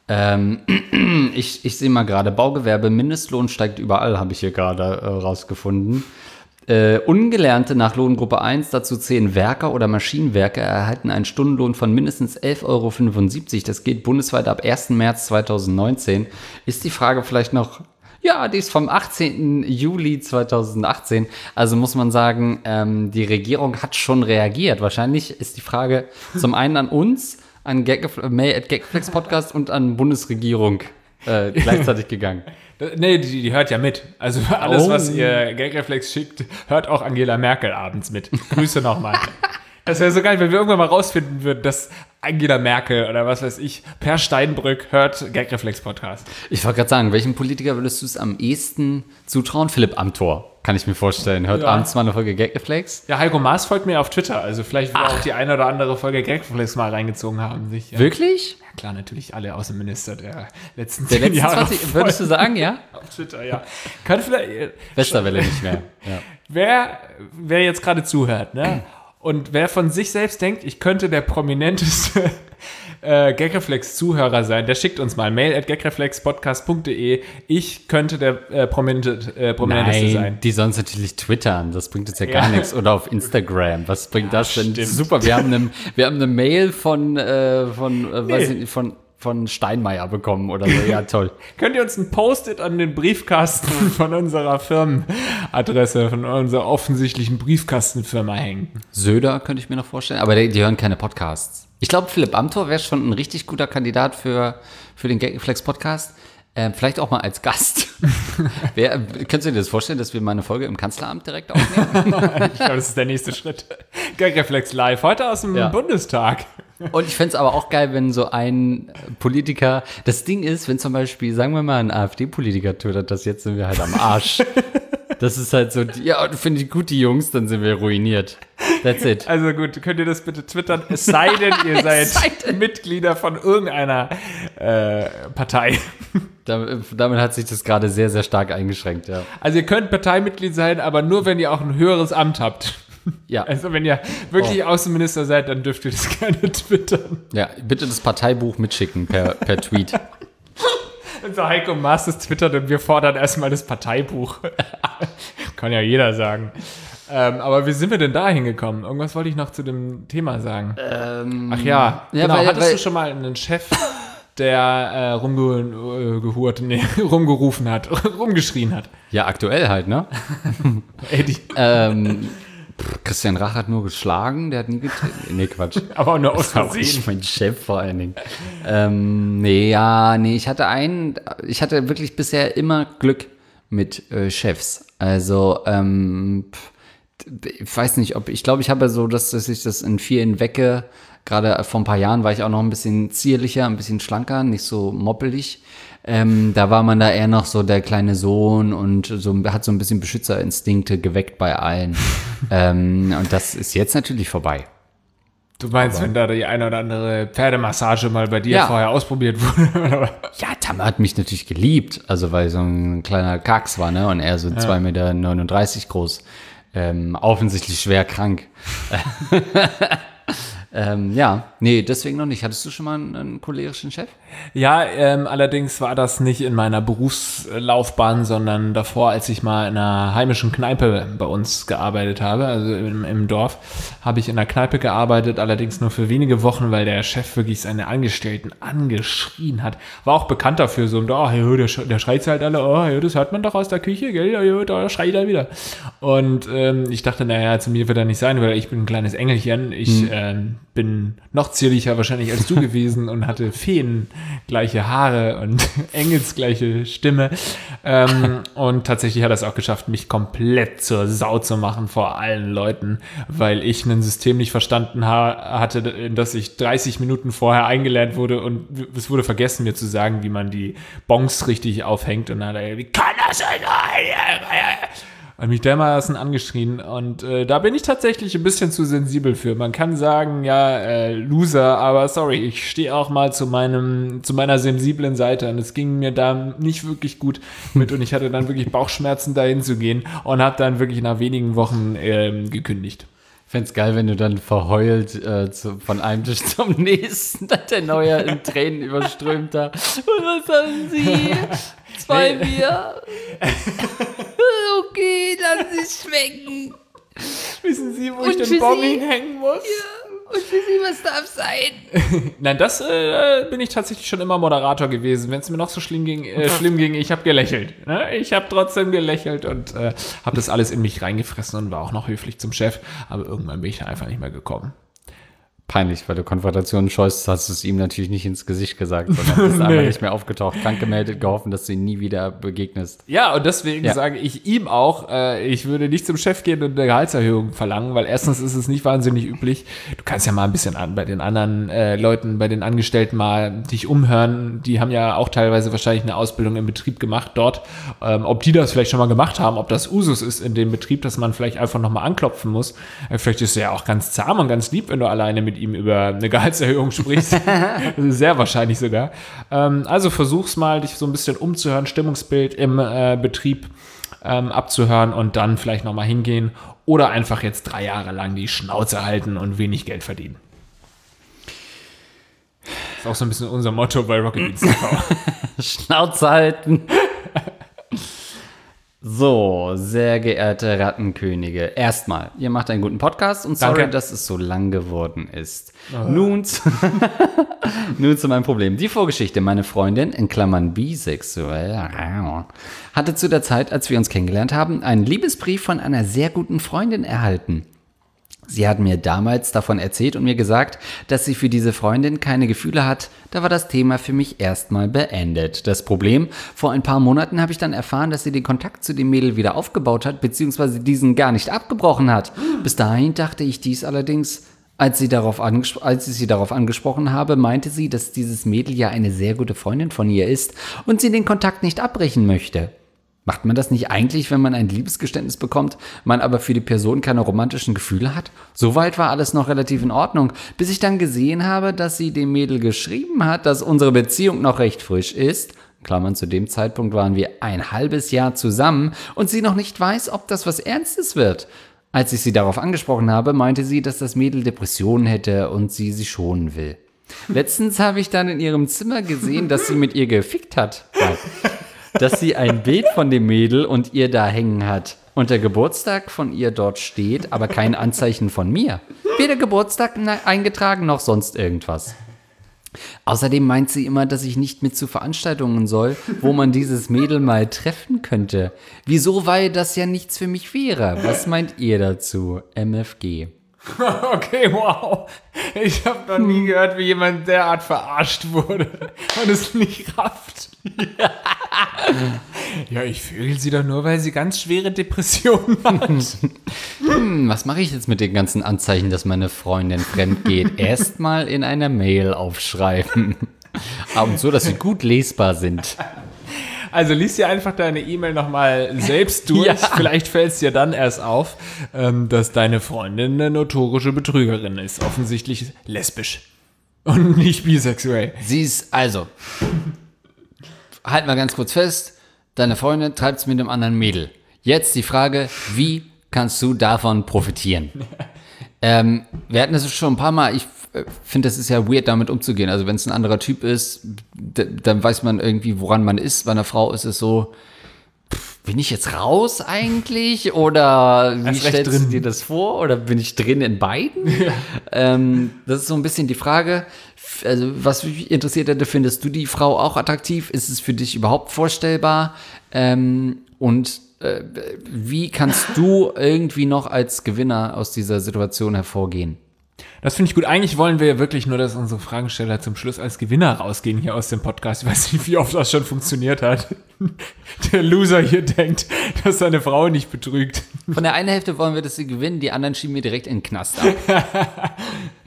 B: Ich sehe mal gerade, Baugewerbe, Mindestlohn steigt überall, habe ich hier gerade rausgefunden. Ungelernte nach Lohngruppe 1, dazu 10 Werker oder Maschinenwerker, erhalten einen Stundenlohn von mindestens 11,75 Euro. Das geht bundesweit ab 1. März 2019. Ist die Frage vielleicht noch... Ja, die ist vom 18. Juli 2018. Also muss man sagen, die Regierung hat schon reagiert. Wahrscheinlich ist die Frage zum einen an uns, an Mail@Gagreflex Podcast und an Bundesregierung gleichzeitig gegangen.
A: Nee, die hört ja mit. Also alles, was ihr Gagreflex schickt, hört auch Angela Merkel abends mit. Grüße nochmal. Das wäre so geil, wenn wir irgendwann mal rausfinden würden, dass Angela Merkel oder was weiß ich, Per Steinbrück hört Gagreflex-Podcast.
B: Ich wollte gerade sagen, welchem Politiker würdest du es am ehesten zutrauen? Philipp Amthor, kann ich mir vorstellen. Hört abends mal eine Folge Gagreflex.
A: Ja, Heiko Maas folgt mir auf Twitter. Also vielleicht will auch die eine oder andere Folge Gagreflex mal reingezogen haben. Sich, ja.
B: Wirklich?
A: Ja klar, natürlich alle Außenminister der letzten
B: 10
A: Jahre.
B: 20, würdest du sagen, ja?
A: Auf Twitter, ja. Kann vielleicht...
B: Westerwelle nicht mehr. Ja.
A: Wer jetzt gerade zuhört, ne? Und wer von sich selbst denkt, ich könnte der prominenteste Gagreflex-Zuhörer sein, der schickt uns mal mail@gagreflexpodcast.de. Ich könnte der prominenteste sein.
B: Die sollen natürlich twittern, das bringt jetzt ja gar nichts. Oder auf Instagram, was bringt das denn?
A: Stimmt.
B: Super, wir haben eine Mail von Steinmeier bekommen oder so. Ja, toll.
A: Könnt ihr uns ein Post-it an den Briefkasten von unserer Firmenadresse, von unserer offensichtlichen Briefkastenfirma hängen?
B: Söder könnte ich mir noch vorstellen, aber die hören keine Podcasts. Ich glaube, Philipp Amthor wäre schon ein richtig guter Kandidat für den Gagreflex-Podcast. Vielleicht auch mal als Gast. Könntest du dir das vorstellen, dass wir mal eine Folge im Kanzleramt direkt aufnehmen?
A: Ich glaube, das ist der nächste Schritt. Gagreflex live, heute aus dem Bundestag.
B: Und ich fände es aber auch geil, wenn so ein Politiker, das Ding ist, wenn zum Beispiel, sagen wir mal, ein AfD-Politiker twittert das, jetzt sind wir halt am Arsch. Das ist halt so, ja, finde ich gut, die Jungs, dann sind wir ruiniert. That's it.
A: Also gut, könnt ihr das bitte twittern? Es sei denn, ihr seid Mitglieder von irgendeiner Partei.
B: Damit hat sich das gerade sehr, sehr stark eingeschränkt, ja.
A: Also ihr könnt Parteimitglied sein, aber nur, wenn ihr auch ein höheres Amt habt.
B: Ja.
A: Also wenn ihr wirklich Außenminister seid, dann dürft ihr das gerne twittern.
B: Ja, bitte das Parteibuch mitschicken per Tweet.
A: Unser Heiko Maas das twittert und wir fordern erstmal das Parteibuch. Kann ja jeder sagen. Aber wie sind wir denn da hingekommen? Irgendwas wollte ich noch zu dem Thema sagen. Ach ja, genau. Hattest du schon mal einen Chef, der rumgerufen hat, rumgeschrien hat?
B: Ja, aktuell halt, ne?
A: Eddie.
B: Christian Rach hat nur geschlagen, der hat nie getreten. Nee, Quatsch.
A: Aber auch nur aus
B: Versehen. Das war auch nicht mein Chef vor allen Dingen. Ich hatte wirklich bisher immer Glück mit Chefs. Also, ich weiß nicht, ich glaube, ich habe so, dass ich das in vielen wecke. Gerade vor ein paar Jahren war ich auch noch ein bisschen zierlicher, ein bisschen schlanker, nicht so moppelig. Da war man da eher noch so der kleine Sohn und hat so ein bisschen Beschützerinstinkte geweckt bei allen. Und das ist jetzt natürlich vorbei.
A: Du meinst, wenn da die eine oder andere Pferdemassage mal bei dir vorher ausprobiert wurde?
B: Ja, Tam hat mich natürlich geliebt, also weil so ein kleiner Kacks war, ne? Und er so 2,39 Meter groß. Offensichtlich schwer krank. Deswegen noch nicht. Hattest du schon mal einen cholerischen Chef?
A: Ja, allerdings war das nicht in meiner Berufslaufbahn, sondern davor, als ich mal in einer heimischen Kneipe bei uns gearbeitet habe, also im Dorf, habe ich in einer Kneipe gearbeitet, allerdings nur für wenige Wochen, weil der Chef wirklich seine Angestellten angeschrien hat. War auch bekannt dafür, so, der schreit halt alle, das hört man doch aus der Küche, gell, da schreit er wieder. Und ich dachte, naja, zu mir wird er nicht sein, weil ich bin ein kleines Engelchen, bin noch zierlicher wahrscheinlich als du gewesen und hatte feengleiche Haare und engelsgleiche Stimme. Und tatsächlich hat er es auch geschafft, mich komplett zur Sau zu machen vor allen Leuten, weil ich ein System nicht verstanden hatte, in das ich 30 Minuten vorher eingelernt wurde und es wurde vergessen, mir zu sagen, wie man die Bongs richtig aufhängt. Und dann hat er, wie kann das sein? Und mich dermaßen angeschrien und da bin ich tatsächlich ein bisschen zu sensibel für. Man kann sagen, ja, Loser, aber sorry, ich stehe auch mal zu meiner sensiblen Seite und es ging mir da nicht wirklich gut mit und ich hatte dann wirklich Bauchschmerzen, dahin zu gehen und habe dann wirklich nach wenigen Wochen gekündigt.
B: Ich fände es geil, wenn du dann verheult von einem Tisch zum nächsten, der Neue in Tränen überströmt da. Und was haben Sie? 2 Bier? Okay, lass es schmecken.
A: Wissen Sie, wo ich den Bon hinhängen muss?
B: Ja, und für Sie, was darf sein?
A: Nein, das bin ich tatsächlich schon immer Moderator gewesen. Wenn es mir noch so schlimm ging, ich habe gelächelt. Ne? Ich habe trotzdem gelächelt und habe das alles in mich reingefressen und war auch noch höflich zum Chef. Aber irgendwann bin ich da einfach nicht mehr gekommen.
B: Peinlich, weil du Konfrontationen scheust, hast du es ihm natürlich nicht ins Gesicht gesagt, sondern bist einfach nicht mehr aufgetaucht, krank gemeldet, gehofft, dass du ihm nie wieder begegnest.
A: Ja, und deswegen sage ich ihm auch, ich würde nicht zum Chef gehen und eine Gehaltserhöhung verlangen, weil erstens ist es nicht wahnsinnig üblich. Du kannst ja mal ein bisschen bei den anderen Leuten, bei den Angestellten mal dich umhören. Die haben ja auch teilweise wahrscheinlich eine Ausbildung im Betrieb gemacht dort. Ob die das vielleicht schon mal gemacht haben, ob das Usus ist in dem Betrieb, dass man vielleicht einfach nochmal anklopfen muss. Vielleicht ist es ja auch ganz zahm und ganz lieb, wenn du alleine mit ihm über eine Gehaltserhöhung sprichst. Sehr wahrscheinlich sogar. Also versuch's mal, dich so ein bisschen umzuhören, Stimmungsbild im Betrieb abzuhören und dann vielleicht nochmal hingehen oder einfach jetzt 3 Jahre lang die Schnauze halten und wenig Geld verdienen. Das ist auch so ein bisschen unser Motto bei Rocket Beans TV.
B: Schnauze halten. So, sehr geehrte Rattenkönige, erstmal, ihr macht einen guten Podcast und sorry, dass es so lang geworden ist. Nun zu meinem Problem. Die Vorgeschichte, meine Freundin, in Klammern bisexuell, hatte zu der Zeit, als wir uns kennengelernt haben, einen Liebesbrief von einer sehr guten Freundin erhalten. Sie hat mir damals davon erzählt und mir gesagt, dass sie für diese Freundin keine Gefühle hat. Da war das Thema für mich erstmal beendet. Das Problem, vor ein paar Monaten habe ich dann erfahren, dass sie den Kontakt zu dem Mädel wieder aufgebaut hat, beziehungsweise diesen gar nicht abgebrochen hat. Bis dahin dachte ich dies allerdings. Als ich sie darauf angesprochen habe, meinte sie, dass dieses Mädel ja eine sehr gute Freundin von ihr ist und sie den Kontakt nicht abbrechen möchte. Macht man das nicht eigentlich, wenn man ein Liebesgeständnis bekommt, man aber für die Person keine romantischen Gefühle hat? Soweit war alles noch relativ in Ordnung, bis ich dann gesehen habe, dass sie dem Mädel geschrieben hat, dass unsere Beziehung noch recht frisch ist. Klammern, zu dem Zeitpunkt waren wir ein halbes Jahr zusammen und sie noch nicht weiß, ob das was Ernstes wird. Als ich sie darauf angesprochen habe, meinte sie, dass das Mädel Depressionen hätte und sie schonen will. Letztens habe ich dann in ihrem Zimmer gesehen, dass sie mit ihr gefickt hat. Dass sie ein Bild von dem Mädel und ihr da hängen hat. Und der Geburtstag von ihr dort steht, aber kein Anzeichen von mir. Weder Geburtstag eingetragen, noch sonst irgendwas. Außerdem meint sie immer, dass ich nicht mit zu Veranstaltungen soll, wo man dieses Mädel mal treffen könnte. Wieso, weil das ja nichts für mich wäre? Was meint ihr dazu? MFG.
A: Okay, wow. Ich habe noch nie gehört, wie jemand derart verarscht wurde und es nicht rafft. Ja, ich vögel sie doch nur, weil sie ganz schwere Depressionen hat.
B: Was mache ich jetzt mit den ganzen Anzeichen, dass meine Freundin fremd geht? Erstmal in einer Mail aufschreiben. Aber so, dass sie gut lesbar sind.
A: Also lies dir einfach deine E-Mail nochmal selbst durch. Ja. Vielleicht fällt es dir dann erst auf, dass deine Freundin eine notorische Betrügerin ist. Offensichtlich lesbisch. Und nicht bisexuell.
B: Sie ist, also, halt mal ganz kurz fest, deine Freundin treibt es mit einem anderen Mädel. Jetzt die Frage, wie kannst du davon profitieren? Wir hatten das schon ein paar Mal, ich finde, das ist ja weird, damit umzugehen. Also wenn es ein anderer Typ ist, dann weiß man irgendwie, woran man ist. Bei einer Frau ist es so, bin ich jetzt raus eigentlich? Oder wie stellst du dir das vor? Oder bin ich drin in beiden? Ja. Das ist so ein bisschen die Frage. Also was mich interessiert hätte, findest du die Frau auch attraktiv? Ist es für dich überhaupt vorstellbar? Wie kannst du irgendwie noch als Gewinner aus dieser Situation hervorgehen?
A: Das finde ich gut. Eigentlich wollen wir ja wirklich nur, dass unsere Fragensteller zum Schluss als Gewinner rausgehen hier aus dem Podcast. Ich weiß nicht, wie oft das schon funktioniert hat. Der Loser hier denkt, dass seine Frau nicht betrügt.
B: Von der einen Hälfte wollen wir, dass sie gewinnen, die anderen schieben wir direkt in den Knast ab.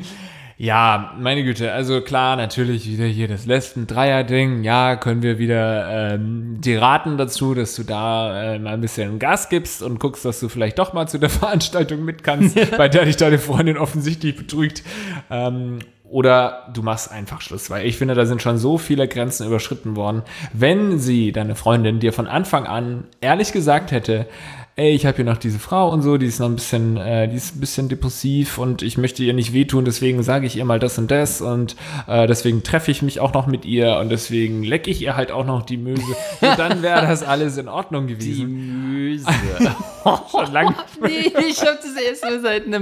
A: Ja, meine Güte, also klar, natürlich wieder hier das Lesben-Dreier-Ding. Ja, können wir wieder die raten dazu, dass du da mal ein bisschen Gas gibst und guckst, dass du vielleicht doch mal zu der Veranstaltung mit kannst, bei der dich deine Freundin offensichtlich betrügt. Oder du machst einfach Schluss, weil ich finde, da sind schon so viele Grenzen überschritten worden. Wenn sie, deine Freundin, dir von Anfang an ehrlich gesagt hätte, ey, ich habe hier noch diese Frau und so, die ist noch ein bisschen depressiv und ich möchte ihr nicht wehtun, deswegen sage ich ihr mal das und das und deswegen treffe ich mich auch noch mit ihr und deswegen lecke ich ihr halt auch noch die Möse. Und dann wäre das alles in Ordnung gewesen.
B: Die Möse.
A: Schon lange.
B: Nee, ich habe das erst mal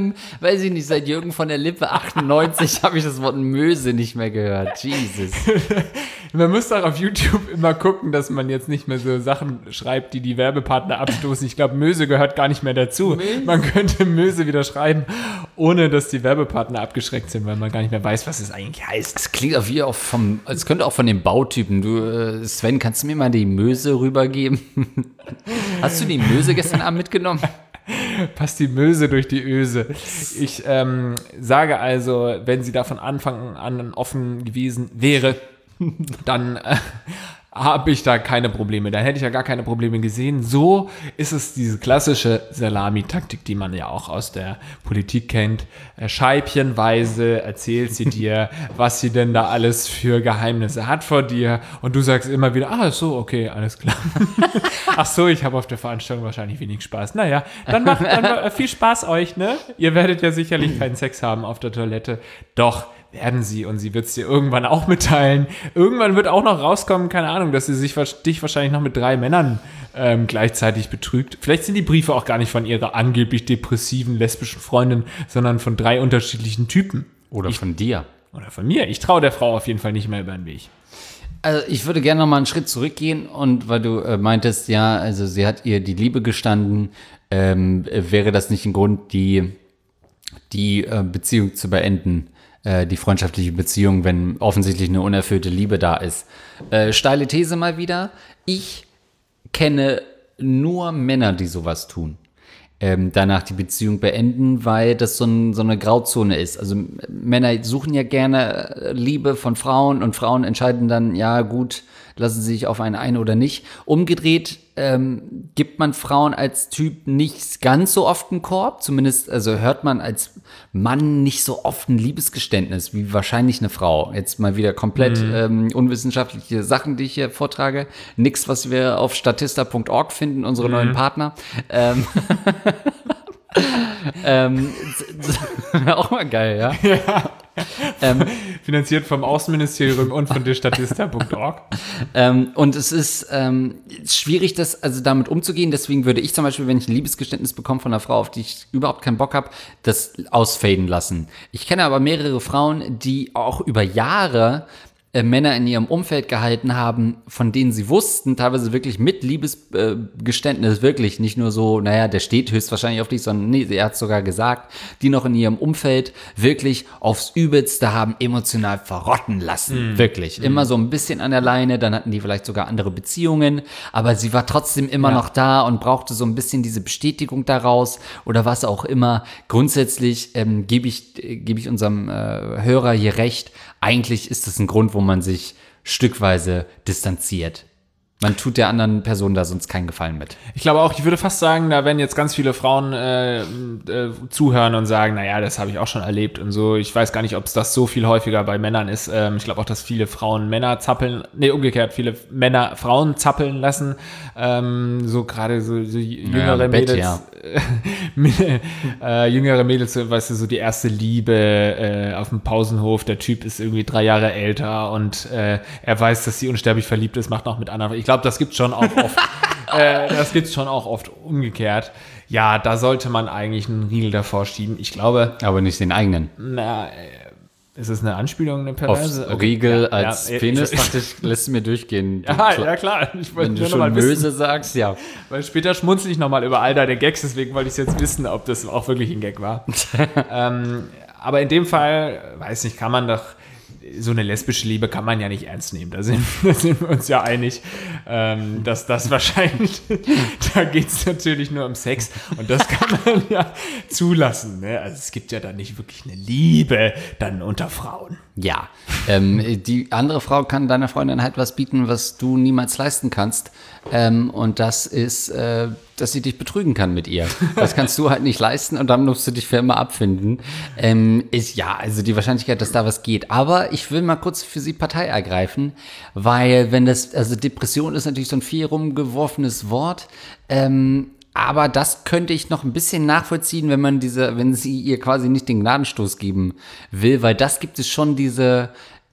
B: seit Jürgen von der Lippe 98 habe ich das Wort Möse nicht mehr gehört. Jesus.
A: Man muss auch auf YouTube immer gucken, dass man jetzt nicht mehr so Sachen schreibt, die Werbepartner abstoßen. Ich glaube, Möse gehört gar nicht mehr dazu. Möse. Man könnte Möse wieder schreiben, ohne dass die Werbepartner abgeschreckt sind, weil man gar nicht mehr weiß, was es eigentlich heißt.
B: Es klingt auch wie es könnte auch von den Bautypen. Du, Sven, kannst du mir mal die Möse rübergeben? Hast du die Möse gestern Abend mitgenommen?
A: Passt die Möse durch die Öse. Ich sage also, wenn sie da von Anfang an offen gewesen wäre, dann habe ich da keine Probleme. Dann hätte ich ja gar keine Probleme gesehen. So ist es diese klassische Salami-Taktik, die man ja auch aus der Politik kennt. Scheibchenweise erzählt sie dir, was sie denn da alles für Geheimnisse hat vor dir. Und du sagst immer wieder, so, okay, alles klar. Ach so, ich habe auf der Veranstaltung wahrscheinlich wenig Spaß. Naja, dann macht viel Spaß euch, ne? Ihr werdet ja sicherlich keinen Sex haben auf der Toilette. Doch, werden sie, und sie wird es dir irgendwann auch mitteilen. Irgendwann wird auch noch rauskommen, keine Ahnung, dass sie dich wahrscheinlich noch mit 3 Männern gleichzeitig betrügt. Vielleicht sind die Briefe auch gar nicht von ihrer angeblich depressiven lesbischen Freundin, sondern von 3 unterschiedlichen Typen.
B: Oder von dir.
A: Oder von mir. Ich traue der Frau auf jeden Fall nicht mehr über den Weg.
B: Also ich würde gerne noch mal einen Schritt zurückgehen und weil du meintest, ja, also sie hat ihr die Liebe gestanden, wäre das nicht ein Grund, die Beziehung zu beenden? Die freundschaftliche Beziehung, wenn offensichtlich eine unerfüllte Liebe da ist. Steile These mal wieder. Ich kenne nur Männer, die sowas tun. Danach die Beziehung beenden, weil das so eine Grauzone ist. Also Männer suchen ja gerne Liebe von Frauen und Frauen entscheiden dann, ja gut, lassen sie sich auf einen ein oder nicht. Umgedreht gibt man Frauen als Typ nicht ganz so oft einen Korb. Zumindest also hört man als Mann nicht so oft ein Liebesgeständnis wie wahrscheinlich eine Frau. Jetzt mal wieder komplett unwissenschaftliche Sachen, die ich hier vortrage. Nix, was wir auf statista.org finden, unsere neuen Partner. Auch mal geil, ja?
A: Ja. Finanziert vom Außenministerium und von der statista.org.
B: Und es ist schwierig, damit umzugehen. Deswegen würde ich zum Beispiel, wenn ich ein Liebesgeständnis bekomme von einer Frau, auf die ich überhaupt keinen Bock habe, das ausfaden lassen. Ich kenne aber mehrere Frauen, die auch über Jahre Männer in ihrem Umfeld gehalten haben, von denen sie wussten, teilweise wirklich mit Liebesgeständnis, wirklich nicht nur so, naja, der steht höchstwahrscheinlich auf dich, sondern nee, er hat sogar gesagt, die noch in ihrem Umfeld wirklich aufs Übelste haben emotional verrotten lassen. Wirklich. Immer so ein bisschen an der Leine, dann hatten die vielleicht sogar andere Beziehungen, aber sie war trotzdem immer noch da und brauchte so ein bisschen diese Bestätigung daraus oder was auch immer. Grundsätzlich gebe ich unserem Hörer hier recht. Eigentlich ist das ein Grund, wo man sich stückweise distanziert. Man tut der anderen Person da sonst keinen Gefallen mit.
A: Ich glaube auch, ich würde fast sagen, da werden jetzt ganz viele Frauen zuhören und sagen, naja, das habe ich auch schon erlebt und so. Ich weiß gar nicht, ob es das so viel häufiger bei Männern ist. Ich glaube auch, dass viele Frauen Männer zappeln, umgekehrt, viele Männer Frauen zappeln lassen. So gerade so jüngere Mädels. Jüngere Mädels, weißt du, so die erste Liebe auf dem Pausenhof. Der Typ ist irgendwie 3 Jahre älter und er weiß, dass sie unsterblich verliebt ist, macht noch mit anderen. Ich glaube, das gibt's schon auch oft. Das gibt's schon auch oft umgekehrt. Ja, da sollte man eigentlich einen Riegel davor schieben. Ich glaube.
B: Aber nicht den eigenen.
A: Ist es eine Anspielung, eine Perverse?
B: Auf Riegel als Penis, dachte ich, lässt du mir durchgehen.
A: Ja, klar.
B: Wenn du schon Möse sagst, ja.
A: Weil später schmunzel ich nochmal über all deine Gags, deswegen wollte ich jetzt wissen, ob das auch wirklich ein Gag war. aber in dem Fall, weiß nicht, kann man doch, so eine lesbische Liebe kann man ja nicht ernst nehmen. Da sind wir uns ja einig, dass das wahrscheinlich, da geht es natürlich nur um Sex und das kann man ja zulassen. Ne? Also es gibt ja dann nicht wirklich eine Liebe dann unter Frauen.
B: Ja, die andere Frau kann deiner Freundin halt was bieten, was du niemals leisten kannst. Und das ist, dass sie dich betrügen kann mit ihr. Das kannst du halt nicht leisten und dann musst du dich für immer abfinden. Also die Wahrscheinlichkeit, dass da was geht. Aber ich will mal kurz für sie Partei ergreifen, weil also Depression ist natürlich so ein viel rumgeworfenes Wort. Aber das könnte ich noch ein bisschen nachvollziehen, wenn sie ihr quasi nicht den Gnadenstoß geben will, weil das gibt es schon diese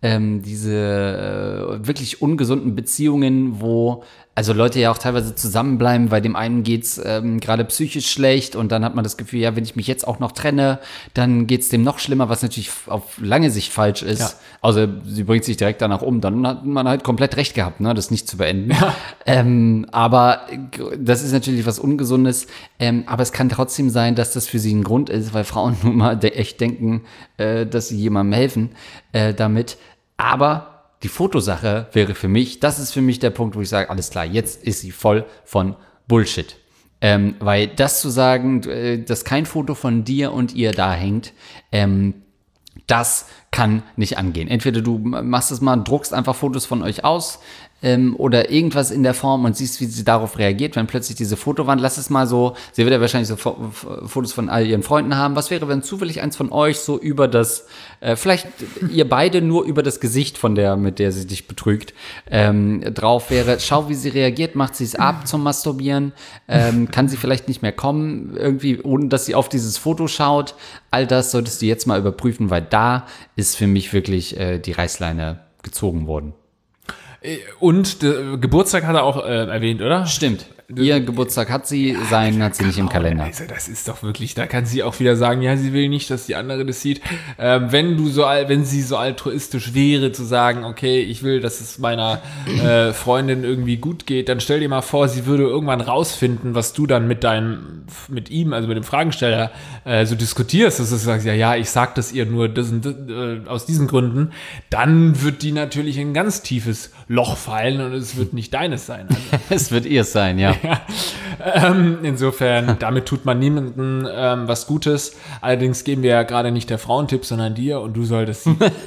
B: wirklich ungesunden Beziehungen, wo also Leute ja auch teilweise zusammenbleiben, weil dem einen geht's gerade psychisch schlecht und dann hat man das Gefühl, ja, wenn ich mich jetzt auch noch trenne, dann geht's dem noch schlimmer, was natürlich auf lange Sicht falsch ist. Ja. Also sie bringt sich direkt danach um, dann hat man halt komplett recht gehabt, ne, das nicht zu beenden. Ja. Aber das ist natürlich was Ungesundes, aber es kann trotzdem sein, dass das für sie ein Grund ist, weil Frauen nun mal echt denken, dass sie jemandem helfen damit. Aber die Fotosache wäre für mich, das ist für mich der Punkt, wo ich sage, alles klar, jetzt ist sie voll von Bullshit. Weil das zu sagen, dass kein Foto von dir und ihr da hängt, das kann nicht angehen. Entweder du machst es mal, druckst einfach Fotos von euch aus oder irgendwas in der Form und siehst, wie sie darauf reagiert, wenn plötzlich diese Fotowand, lass es mal so, sie wird ja wahrscheinlich so Fotos von all ihren Freunden haben. Was wäre, wenn zufällig eins von euch so über das, vielleicht ihr beide nur über das Gesicht von der, mit der sie dich betrügt, drauf wäre. Schau, wie sie reagiert, macht sie es ab zum Masturbieren, kann sie vielleicht nicht mehr kommen, irgendwie, ohne dass sie auf dieses Foto schaut. All das solltest du jetzt mal überprüfen, weil da ist für mich wirklich die Reißleine gezogen worden.
A: Und Geburtstag hat er auch erwähnt, oder?
B: Stimmt. Ihr Geburtstag hat sie, seinen hat sie nicht im Kalender.
A: Also das ist doch wirklich, da kann sie auch wieder sagen, ja, sie will nicht, dass die andere das sieht. Wenn sie so altruistisch wäre, zu sagen, okay, ich will, dass es meiner Freundin irgendwie gut geht, dann stell dir mal vor, sie würde irgendwann rausfinden, was du dann mit ihm, also mit dem Fragensteller, so diskutierst, dass du sagst, ja, ich sag das ihr nur aus diesen Gründen, dann wird die natürlich in ein ganz tiefes Loch fallen und es wird nicht deines sein. Also.
B: Es wird ihr sein, ja.
A: Insofern, damit tut man niemandem was Gutes. Allerdings geben wir ja gerade nicht der Frauentipp, sondern dir und du solltest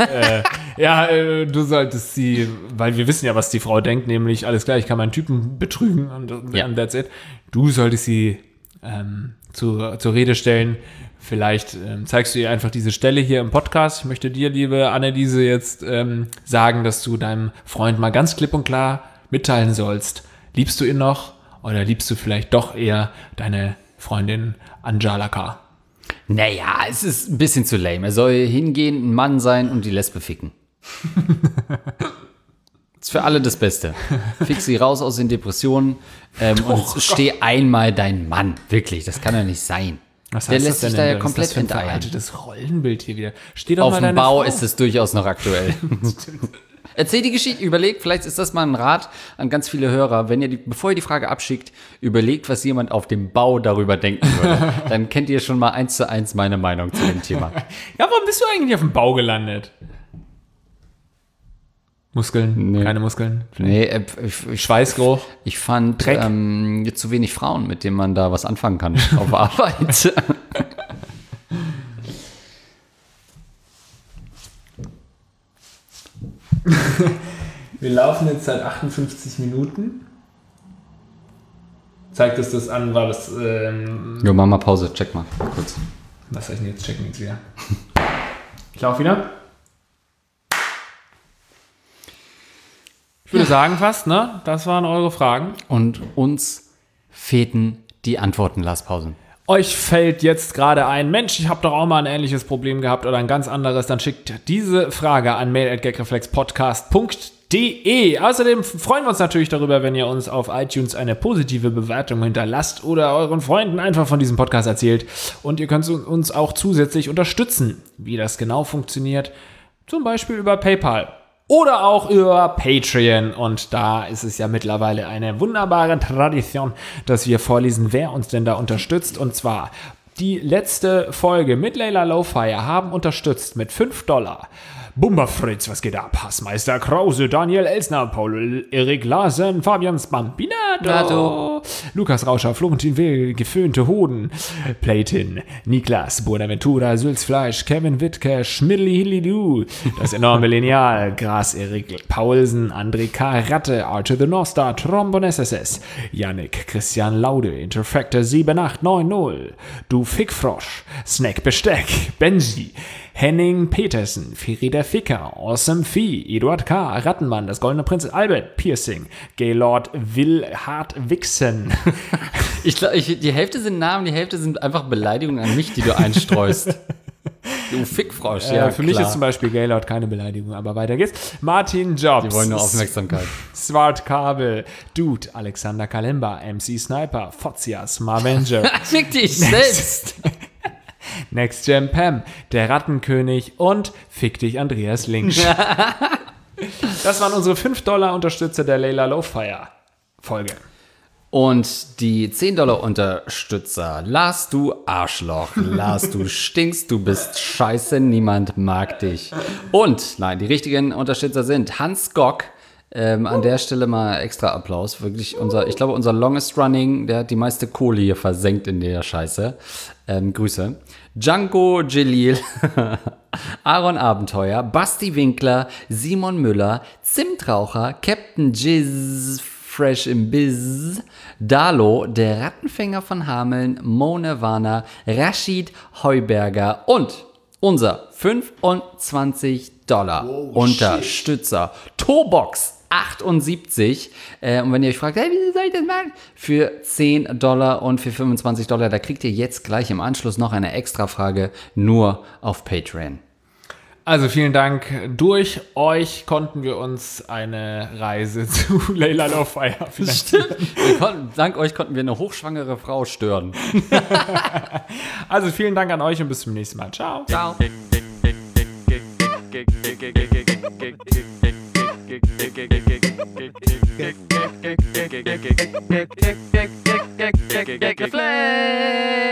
A: sie, weil wir wissen ja, was die Frau denkt, nämlich alles klar, ich kann meinen Typen betrügen und that's it. Du solltest sie zur Rede stellen. Vielleicht zeigst du ihr einfach diese Stelle hier im Podcast. Ich möchte dir, liebe Anneliese, jetzt sagen, dass du deinem Freund mal ganz klipp und klar mitteilen sollst. Liebst du ihn noch oder liebst du vielleicht doch eher deine Freundin Anjalaka?
B: Naja, es ist ein bisschen zu lame. Er soll hingehen, ein Mann sein und die Lesbe ficken. Ist für alle das Beste. Fix sie raus aus den Depressionen und steh einmal dein Mann. Wirklich, das kann doch nicht sein.
A: Was
B: der
A: heißt
B: lässt
A: das
B: sich
A: denn
B: da ja
A: denn?
B: komplett
A: Was ist das für ein
B: enteiern.
A: veraltetes Rollenbild hier wieder. Steh doch
B: Auf
A: mal
B: dem
A: deine
B: Bau
A: Frau.
B: ist es durchaus noch aktuell. Erzähl die Geschichte, überlegt, vielleicht ist das mal ein Rat an ganz viele Hörer, wenn ihr bevor ihr die Frage abschickt, überlegt, was jemand auf dem Bau darüber denken würde. Dann kennt ihr schon mal 1:1 meine Meinung zu dem Thema.
A: Ja, warum bist du eigentlich auf dem Bau gelandet? Muskeln?
B: Nee.
A: Keine Muskeln?
B: Nee,
A: Schweißgeruch?
B: ich fand
A: Dreck?
B: zu wenig Frauen, mit denen man da was anfangen kann auf Arbeit.
A: Wir laufen jetzt seit 58 Minuten. Zeigt es das an, war das...
B: Jo, mach mal Pause, check mal kurz.
A: Was soll ich denn jetzt checken jetzt wieder? Ich laufe wieder. Ich würde sagen fast, ne? Das waren eure Fragen.
B: Und uns fehlten die Antworten, Lars Pausen.
A: Euch fällt jetzt gerade ein, Mensch, ich habe doch auch mal ein ähnliches Problem gehabt oder ein ganz anderes, dann schickt diese Frage an mail@gagreflexpodcast.de. Außerdem freuen wir uns natürlich darüber, wenn ihr uns auf iTunes eine positive Bewertung hinterlasst oder euren Freunden einfach von diesem Podcast erzählt. Und ihr könnt uns auch zusätzlich unterstützen. Wie das genau funktioniert, zum Beispiel über PayPal. Oder auch über Patreon. Und da ist es ja mittlerweile eine wunderbare Tradition, dass wir vorlesen, wer uns denn da unterstützt. Und zwar Die letzte Folge mit Layla Lowfire haben unterstützt mit $5. Bumba Fritz, was geht ab? Hassmeister Krause, Daniel Elsner, Paul Erik Larsen, Fabian Spampinato, Lukas Rauscher, Florentin Will, Geföhnte Hoden, Playtin, Niklas, Bonaventura, Sülzfleisch, Kevin Wittke, Schmidli Hillidu, das enorme Lineal, Gras Erik Paulsen, André K. Ratte, Archer the North Star, Trombon SSS, Yannick, Christian Laude, Interfractor 7890, Du Fickfrosch, Snack Besteck, Benji, Henning Petersen, Ferida Ficker, Awesome Vieh, Eduard K., Rattenmann, das Goldene Prinz Albert, Piercing, Gaylord Will Hart Wixen.
B: Die Hälfte sind Namen, die Hälfte sind einfach Beleidigungen an mich, die du einstreust. Du Fickfrosch, ja,
A: für mich ist zum Beispiel Gaylord keine Beleidigung, aber weiter geht's. Martin Jobs.
B: Die wollen nur Aufmerksamkeit.
A: Swart Kabel, Dude, Alexander Kalemba, MC Sniper, Fotzias, Marvenger.
B: Fick dich selbst!
A: Next Gen Pam, der Rattenkönig und Fick dich Andreas Linksch. Das waren unsere $5 Unterstützer der Layla Lowfire Folge.
B: Und die $10 Unterstützer. Lars, du Arschloch. Lars, du stinkst, du bist scheiße, niemand mag dich. Und, nein, die richtigen Unterstützer sind Hans Gock. An der Stelle mal extra Applaus. Wirklich ich glaube, unser Longest Running, der hat die meiste Kohle hier versenkt in der Scheiße. Grüße. Django Jalil, Aaron Abenteuer, Basti Winkler, Simon Müller, Zimtraucher, Captain Jizz, Fresh im Biz, Dalo, der Rattenfänger von Hameln, Mone Warner, Rashid Heuberger und unser $25 Unterstützer, Tobox 78. Und wenn ihr euch fragt, hey, wie soll ich das machen? Für $10 und für $25, da kriegt ihr jetzt gleich im Anschluss noch eine Extra-Frage nur auf Patreon.
A: Also vielen Dank. Durch euch konnten wir uns eine Reise zu Layla Lowfire finanzieren.
B: Dank euch konnten wir eine hochschwangere Frau stören.
A: Also vielen Dank an euch und bis zum nächsten Mal. Ciao.
B: Ciao. Geflecht.